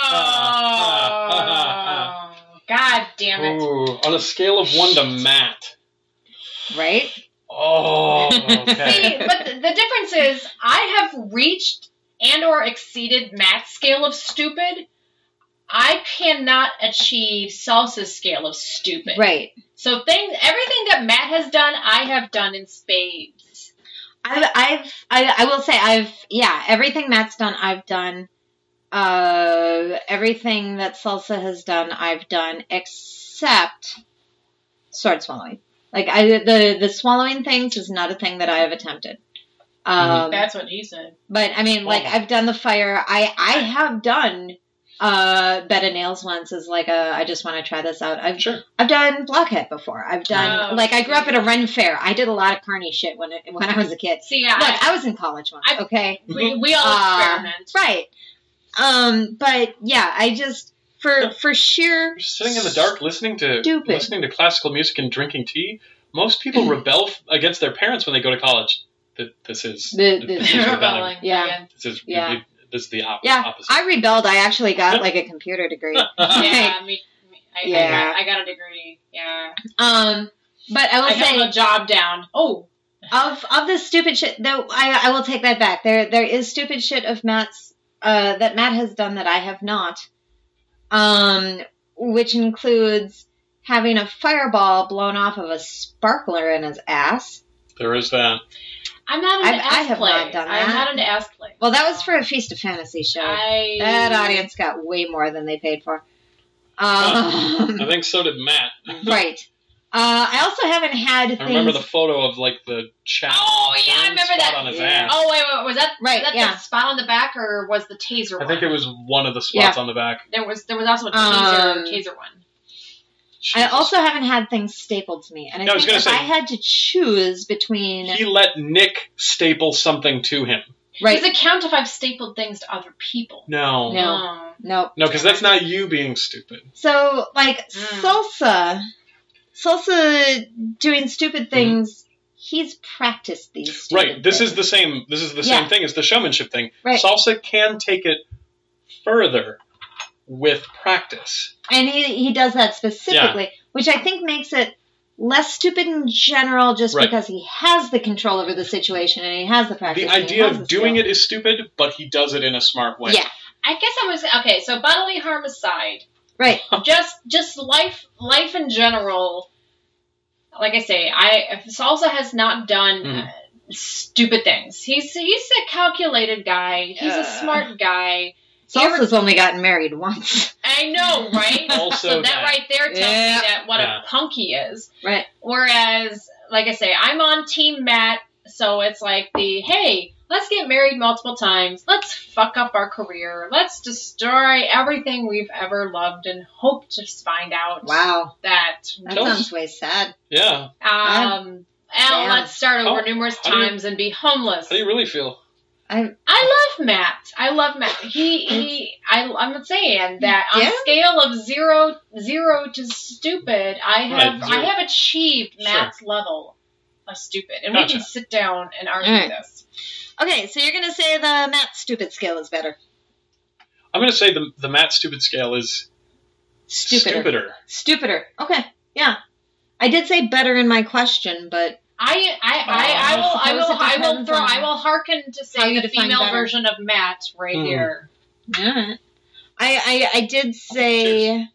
God damn it. Ooh, on a scale of 1 to Matt. Right? Oh, okay. See, but the difference is I have reached and or exceeded Matt's scale of stupid. I cannot achieve Salsa's scale of stupid. Right. So everything that Matt has done, I have done in spades. I will say everything Matt's done, I've done. Everything that Salsa has done, I've done, except sword swallowing. Like the swallowing things is not a thing that I have attempted. That's what he said. But I mean, like I've done the fire. I have done bed of nails once as like I just want to try this out. I've done blockhead before. I've done I grew up at a Ren fair. I did a lot of carny shit when I was a kid. See, I was in college once. Okay, we all experiment, right? But yeah, I just for sheer You're sitting in the dark listening to classical music and drinking tea. most people rebel against their parents when they go to college. This is rebelling. Yeah. This is the opposite. Yeah, I rebelled. I actually got like a computer degree. I got a degree. Yeah. But I will say, held a job down. Oh. Of the stupid shit, though, I will take that back. There is stupid shit of Matt's that Matt has done that I have not, which includes having a fireball blown off of a sparkler in his ass. There is that. I'm not into ass I have play. not done that. I'm not into ass play. Well, that was for a Feast of Fantasy show. That audience got way more than they paid for. I think so did Matt. Right. I also haven't had things... I remember the photo of, like, the chap. Oh, yeah, I remember that. On his ass. Oh, wait, was that the spot on the back, or was the taser one? I think it was one of the spots on the back. There was also a taser one. Jesus. I also haven't had things stapled to me. And I think if I had to choose between... He let Nick staple something to him. Right. Does it count if I've stapled things to other people? No. No, because that's not you being stupid. So, like, Salsa doing stupid things, he's practiced these stupid things. This is the same same thing as the showmanship thing. Right. Salsa can take it further with practice. And he does that specifically, which I think makes it less stupid in general just because he has the control over the situation and he has the practice. The idea of doing it is stupid, but he does it in a smart way. Yeah. I guess I was... Okay, so bodily harm aside... Right. Just life in general. Like I say, Salsa has not done stupid things. He's a calculated guy. He's a smart guy. Salsa's only gotten married once. I know, right? So that right there tells me that what a punk he is. Right. Whereas, like I say, I'm on Team Matt, so it's like let's get married multiple times. Let's fuck up our career. Let's destroy everything we've ever loved and hope to find out. Wow. That sounds way sad. Yeah. And let's start over numerous times and be homeless. How do you really feel? I love Matt. I'm saying that on a scale of zero to stupid, I have achieved Matt's level of stupid. And we can sit down and argue this. Okay, so you're going to say the Matt stupid scale is better. I'm going to say the Matt stupid scale is stupider. Okay, yeah. I did say better in my question, but I will hearken to say the female version of Matt right here. All right. I did say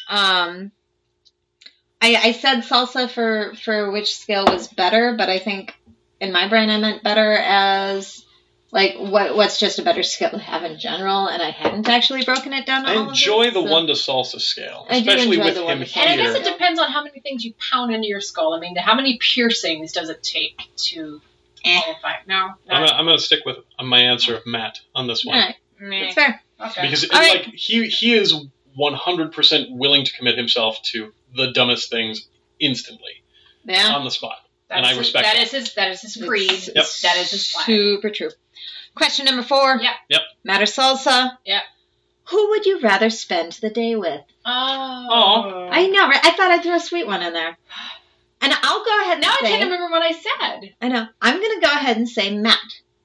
I said Salsa for which scale was better, but I think in my brain I meant better as like what's just a better skill to have in general, and I hadn't actually broken it down to all of it. I enjoy the 1 to Salsa scale, especially with him here. And I guess it depends on how many things you pound into your skull. I mean, how many piercings does it take to qualify? No. I'm going to stick with my answer of Matt on this one. All right. It's fair. Okay. Because he is 100% willing to commit himself to the dumbest things instantly on the spot. And I respect that. That is his creed. Yep. That is his flag. Super true. Question number 4. Yep. Matt or Salsa? Yep. Who would you rather spend the day with? Oh. I know, right? I thought I'd throw a sweet one in there. And I'll go ahead and say... Now I can't remember what I said. I know. I'm going to go ahead and say Matt.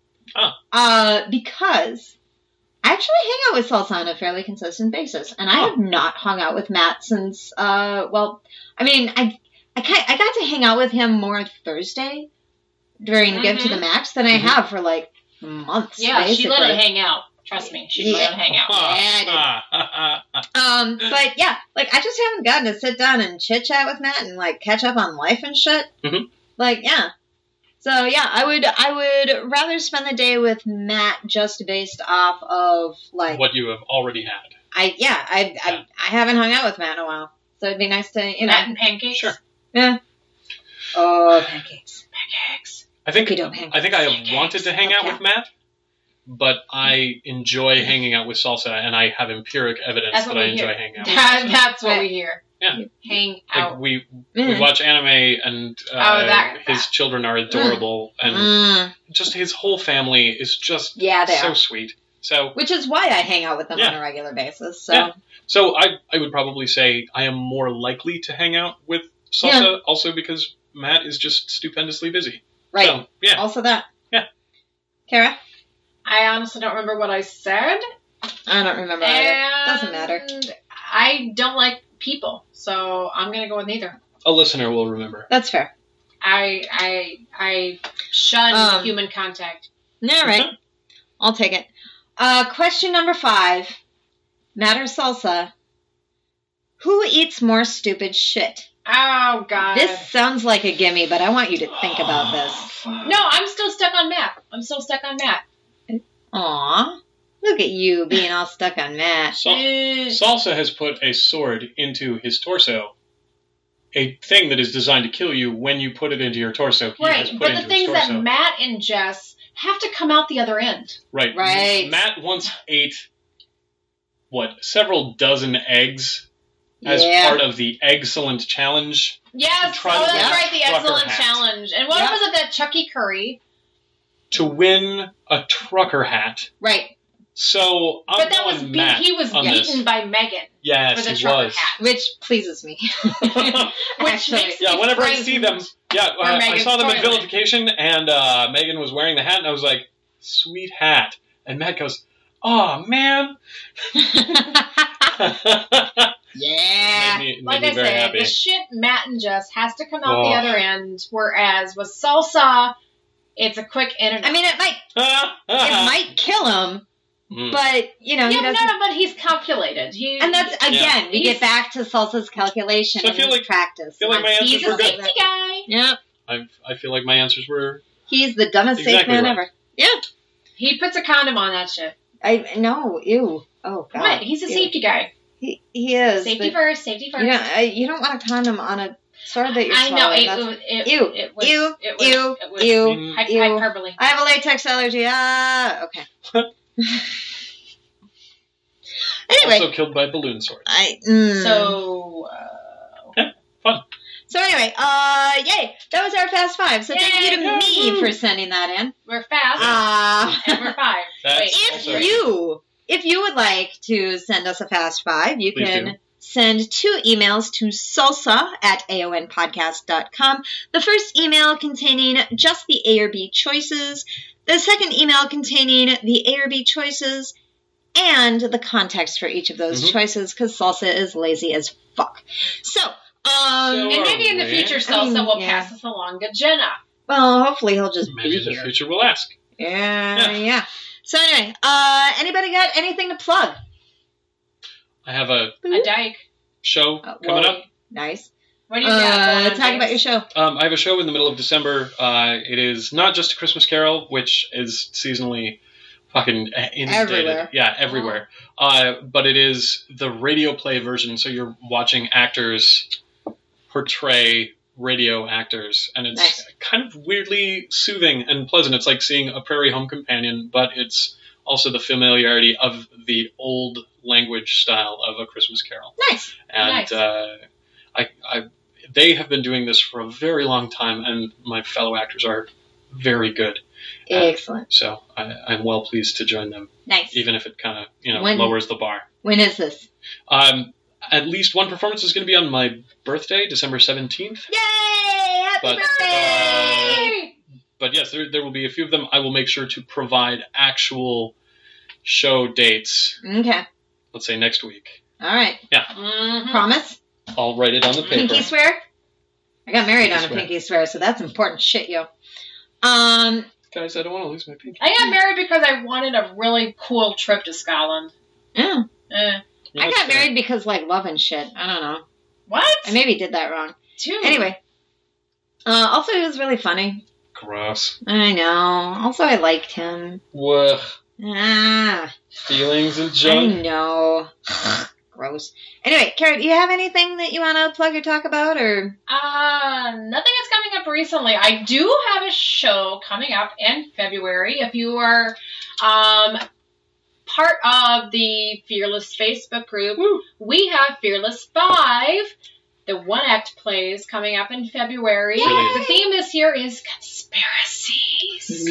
Because I actually hang out with Salsa on a fairly consistent basis. And I have not hung out with Matt since, I got to hang out with him more Thursday during Give to the Max than I have for like months. Yeah, basically. She let it hang out. Trust me, she let it hang out. But yeah, like I just haven't gotten to sit down and chit chat with Matt and like catch up on life and shit. Mm-hmm. Like yeah. So yeah, I would rather spend the day with Matt just based off of like what you have already had. I haven't hung out with Matt in a while, so it'd be nice to Matt and pancakes. Sure. Yeah. Oh, pancakes. I think I have wanted to hang out with Matt, but I enjoy hanging out with Salsa, and I have empiric evidence that I enjoy hanging out with Salsa. That's what we hear. Yeah. Hang out. Like we watch anime, and his children are adorable, and just his whole family is just so sweet. So, which is why I hang out with them on a regular basis. So I would probably say I am more likely to hang out with Salsa, also because Matt is just stupendously busy. Right. So, yeah. Also that. Yeah. Kara? I honestly don't remember what I said. I don't remember either. Doesn't matter. I don't like people, so I'm going to go with neither. A listener will remember. That's fair. I shun human contact. All right. I'll take it. Question number 5. Matt or Salsa? Who eats more stupid shit? Oh, God. This sounds like a gimme, but I want you to think about this. No, I'm still stuck on Matt. Aw. Look at you being all stuck on Matt. Salsa has put a sword into his torso. A thing that is designed to kill you when you put it into your torso. Right, but the things that Matt ingests have to come out the other end. Right. Right. Matt once ate, several dozen eggs as part of the Excellent Challenge. Yes, that's right, the Excellent Challenge. And what was it, that Chucky Curry? To win a trucker hat. Right. So, I'm going Matt he was beaten by Megan. Yes, for the he trucker was. hat. Which pleases me. Which makes me whenever I see them, I saw them at toilet. Vilification, and Megan was wearing the hat, and I was like, sweet hat. And Matt goes, oh, man. Yeah. Made like me I very said, happy. the shit Matt ingests has to come out the other end, whereas with Salsa, it's a quick internet. I mean, it might kill him, but, he doesn't... but he's calculated. And that's, again, we get back to Salsa's calculation and his practice. I feel like my answers were good. He's a safety guy. Yep. I feel like my answers were... He's the dumbest safe man ever. Yeah. He puts a condom on that shit. No, ew. Oh, God. What? He's a safety guy. He is. Safety first. You don't want a condom on a sword that you're I swallowing. know. It was hyperbole. I have a latex allergy. Okay. Anyway. Also killed by balloon swords. So... fun. So anyway, yay! That was our Fast Five. So thank you to me for sending that in. We're fast. And we're 5. If you would like to send us a Fast Five, you can send 2 emails to salsa@aonpodcast.com. The first email containing just the A or B choices. The second email containing the A or B choices and the context for each of those choices, because Salsa is lazy as fuck. So, and maybe in the future, Salsa will pass us along to Jenna. Well, hopefully he'll just maybe be in the here. future we'll ask. Yeah. So anyway, anybody got anything to plug? I have a dyke show coming up. Nice. What do you got? Talk about your show. I have a show in the middle of December. It is not just A Christmas Carol, which is seasonally fucking inundated. Everywhere. Yeah, everywhere. But it is the radio play version, so you're watching actors portray radio actors, and it's kind of weirdly soothing and pleasant. It's like seeing A Prairie Home Companion, but it's also the familiarity of the old language style of A Christmas Carol. Nice. And they have been doing this for a very long time, and my fellow actors are very good. Excellent. So I'm well pleased to join them. Nice. Even if it kind of lowers the bar. When is this? At least one performance is going to be on my birthday, December 17th. Yay! Happy birthday! But yes, there will be a few of them. I will make sure to provide actual show dates. Okay. Let's say next week. All right. Yeah. Mm-hmm. Promise? I'll write it on the paper. Pinky swear? I got married on a pinky swear, so that's important shit, yo. Guys, I don't want to lose my pinky. I got married because I wanted a really cool trip to Scotland. Yeah. Yeah, I got married because, love and shit. I don't know. What? I maybe did that wrong. Too. Anyway. Also, he was really funny. Gross. I know. Also, I liked him. Whoa. Feelings and junk. I know. Gross. Anyway, Kara, do you have anything that you want to plug or talk about, or? Nothing is coming up recently. I do have a show coming up in February. If you are part of the Fearless Facebook group, we have Fearless 5, the one-act plays coming up in February. Yay! The theme this year is conspiracies.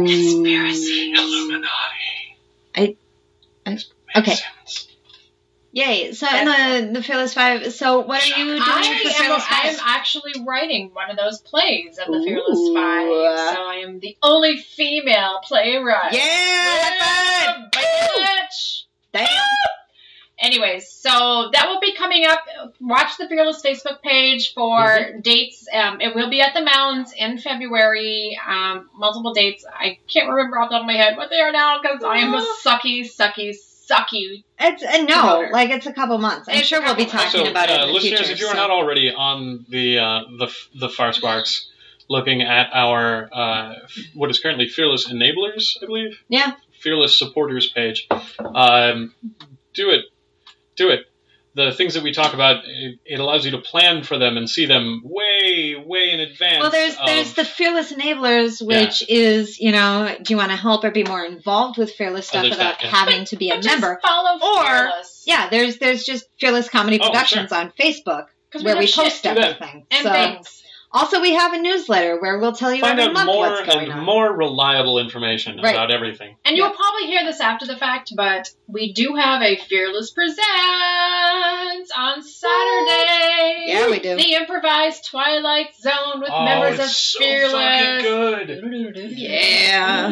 Conspiracies. Illuminati. Okay. Yay. So in the Fearless 5, so what are you doing for Fearless 5? I am actually writing one of those plays at the Fearless 5. So I am the only female playwright. Yeah! Bitch! Damn. Anyways, so that will be coming up. Watch the Fearless Facebook page for dates. It will be at the Mounds in February. Multiple dates. I can't remember off the top of my head what they are now because I am a sucky. It's it's a couple months. I'm sure we'll be talking about it in the listeners, future. if you are not already on the Farsparks, looking at our what is currently Fearless Enablers, I believe. Yeah. Fearless Supporters page. Do it. The things that we talk about, it allows you to plan for them and see them way in advance. Well, there's the Fearless Enablers, which is, do you want to help or be more involved with Fearless stuff without having to be a member? Follow Fearless. There's just Fearless Comedy Productions on Facebook where we post everything. And things. Also, we have a newsletter where we'll tell you every month what's going on. More reliable information about everything. And you'll probably hear this after the fact, but we do have a Fearless Presents on Saturday. Yeah, we do. The improvised Twilight Zone with members of Fearless. So fucking good. Yeah.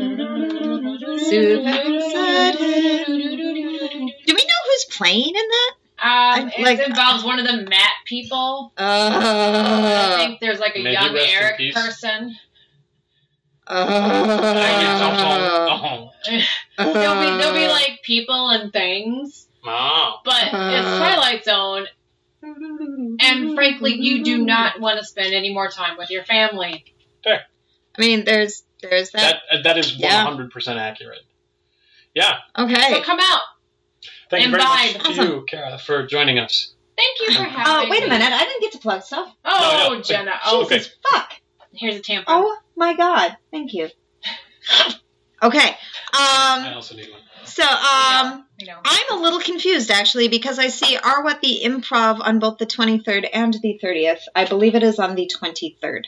Super excited. Do we know who's playing in that? It involves one of the Matt people. I think there's like a young Eric person. There'll be like people and things. But it's Twilight Zone. And frankly, you do not want to spend any more time with your family. Fair. I mean, there's that. That is 100% accurate. Yeah. Okay. So come out. Thank you very much to you, Kara, for joining us. Thank you for having me. Oh, wait a minute. I didn't get to plug stuff. Oh, no. Jenna. Oh, okay. Fuck. Here's a tampon. Oh, my God. Thank you. Okay. I also need one. So, I'm a little confused, actually, because I see Are What the Improv on both the 23rd and the 30th. I believe it is on the 23rd.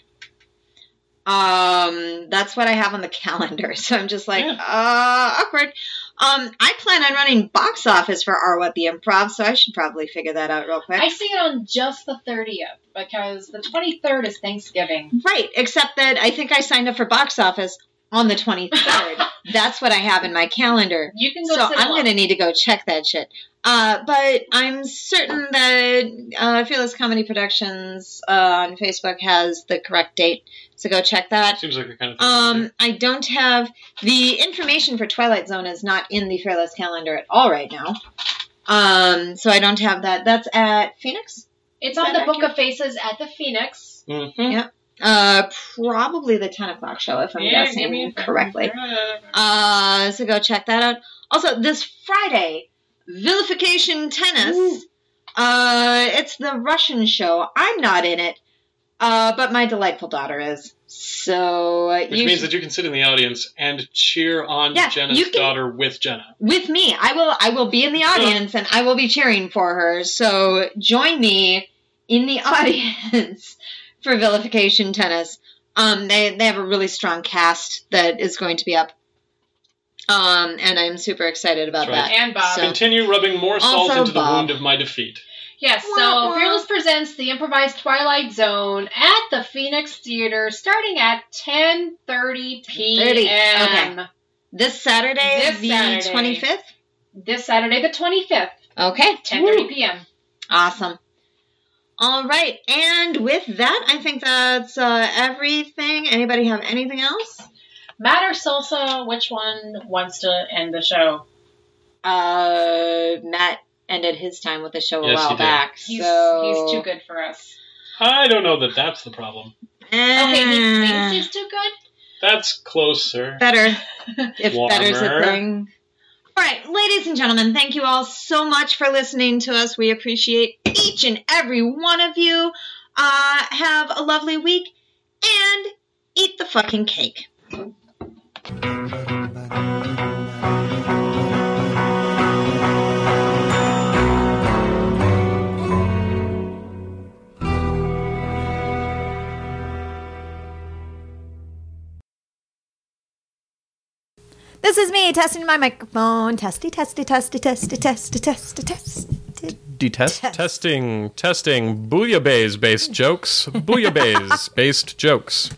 That's what I have on the calendar. So I'm just like, awkward. I plan on running box office for Are What the Improv, so I should probably figure that out real quick. I see it on just the 30th, because the 23rd is Thanksgiving. Right, except that I think I signed up for box office on the 23rd. That's what I have in my calendar. You can go So I'm going to need to go check that shit. But I'm certain that Fearless Comedy Productions on Facebook has the correct date. So go check that. Seems like the kind of thing. I don't have the information for Twilight Zone is not in the Fearless calendar at all right now. So I don't have that. That's at Phoenix? It's on the Book of Faces at the Phoenix. Mm-hmm. Yep. Probably the 10 o'clock show, if I'm guessing correctly. So go check that out. Also, this Friday, Vilification Tennis. It's the Russian show. I'm not in it, but my delightful daughter is. So which means that you can sit in the audience and cheer on Jenna's daughter with Jenna. With me. I will be in the audience and I will be cheering for her. So join me in the audience for Vilification Tennis. They have a really strong cast that is going to be up. And I'm super excited about that. And Bob. So, continue rubbing more salt into the wound of my defeat. Yes, so Fearless presents the improvised Twilight Zone at the Phoenix Theater starting at 10:30 p.m. Okay. This Saturday, the 25th? This Saturday, the 25th. Okay. 10:30 p.m. Awesome. All right. And with that, I think that's everything. Anybody have anything else? Matt or Salsa, which one wants to end the show? Matt ended his time with the show a while back. He's too good for us. I don't know that that's the problem. Okay, he thinks he's too good? That's closer. Better. If better's a thing. All right, ladies and gentlemen, thank you all so much for listening to us. We appreciate each and every one of you. Have a lovely week and eat the fucking cake. This is me testing my microphone. Testy. Testing. Bouillabaisse-based jokes. Bouillabaisse-based jokes.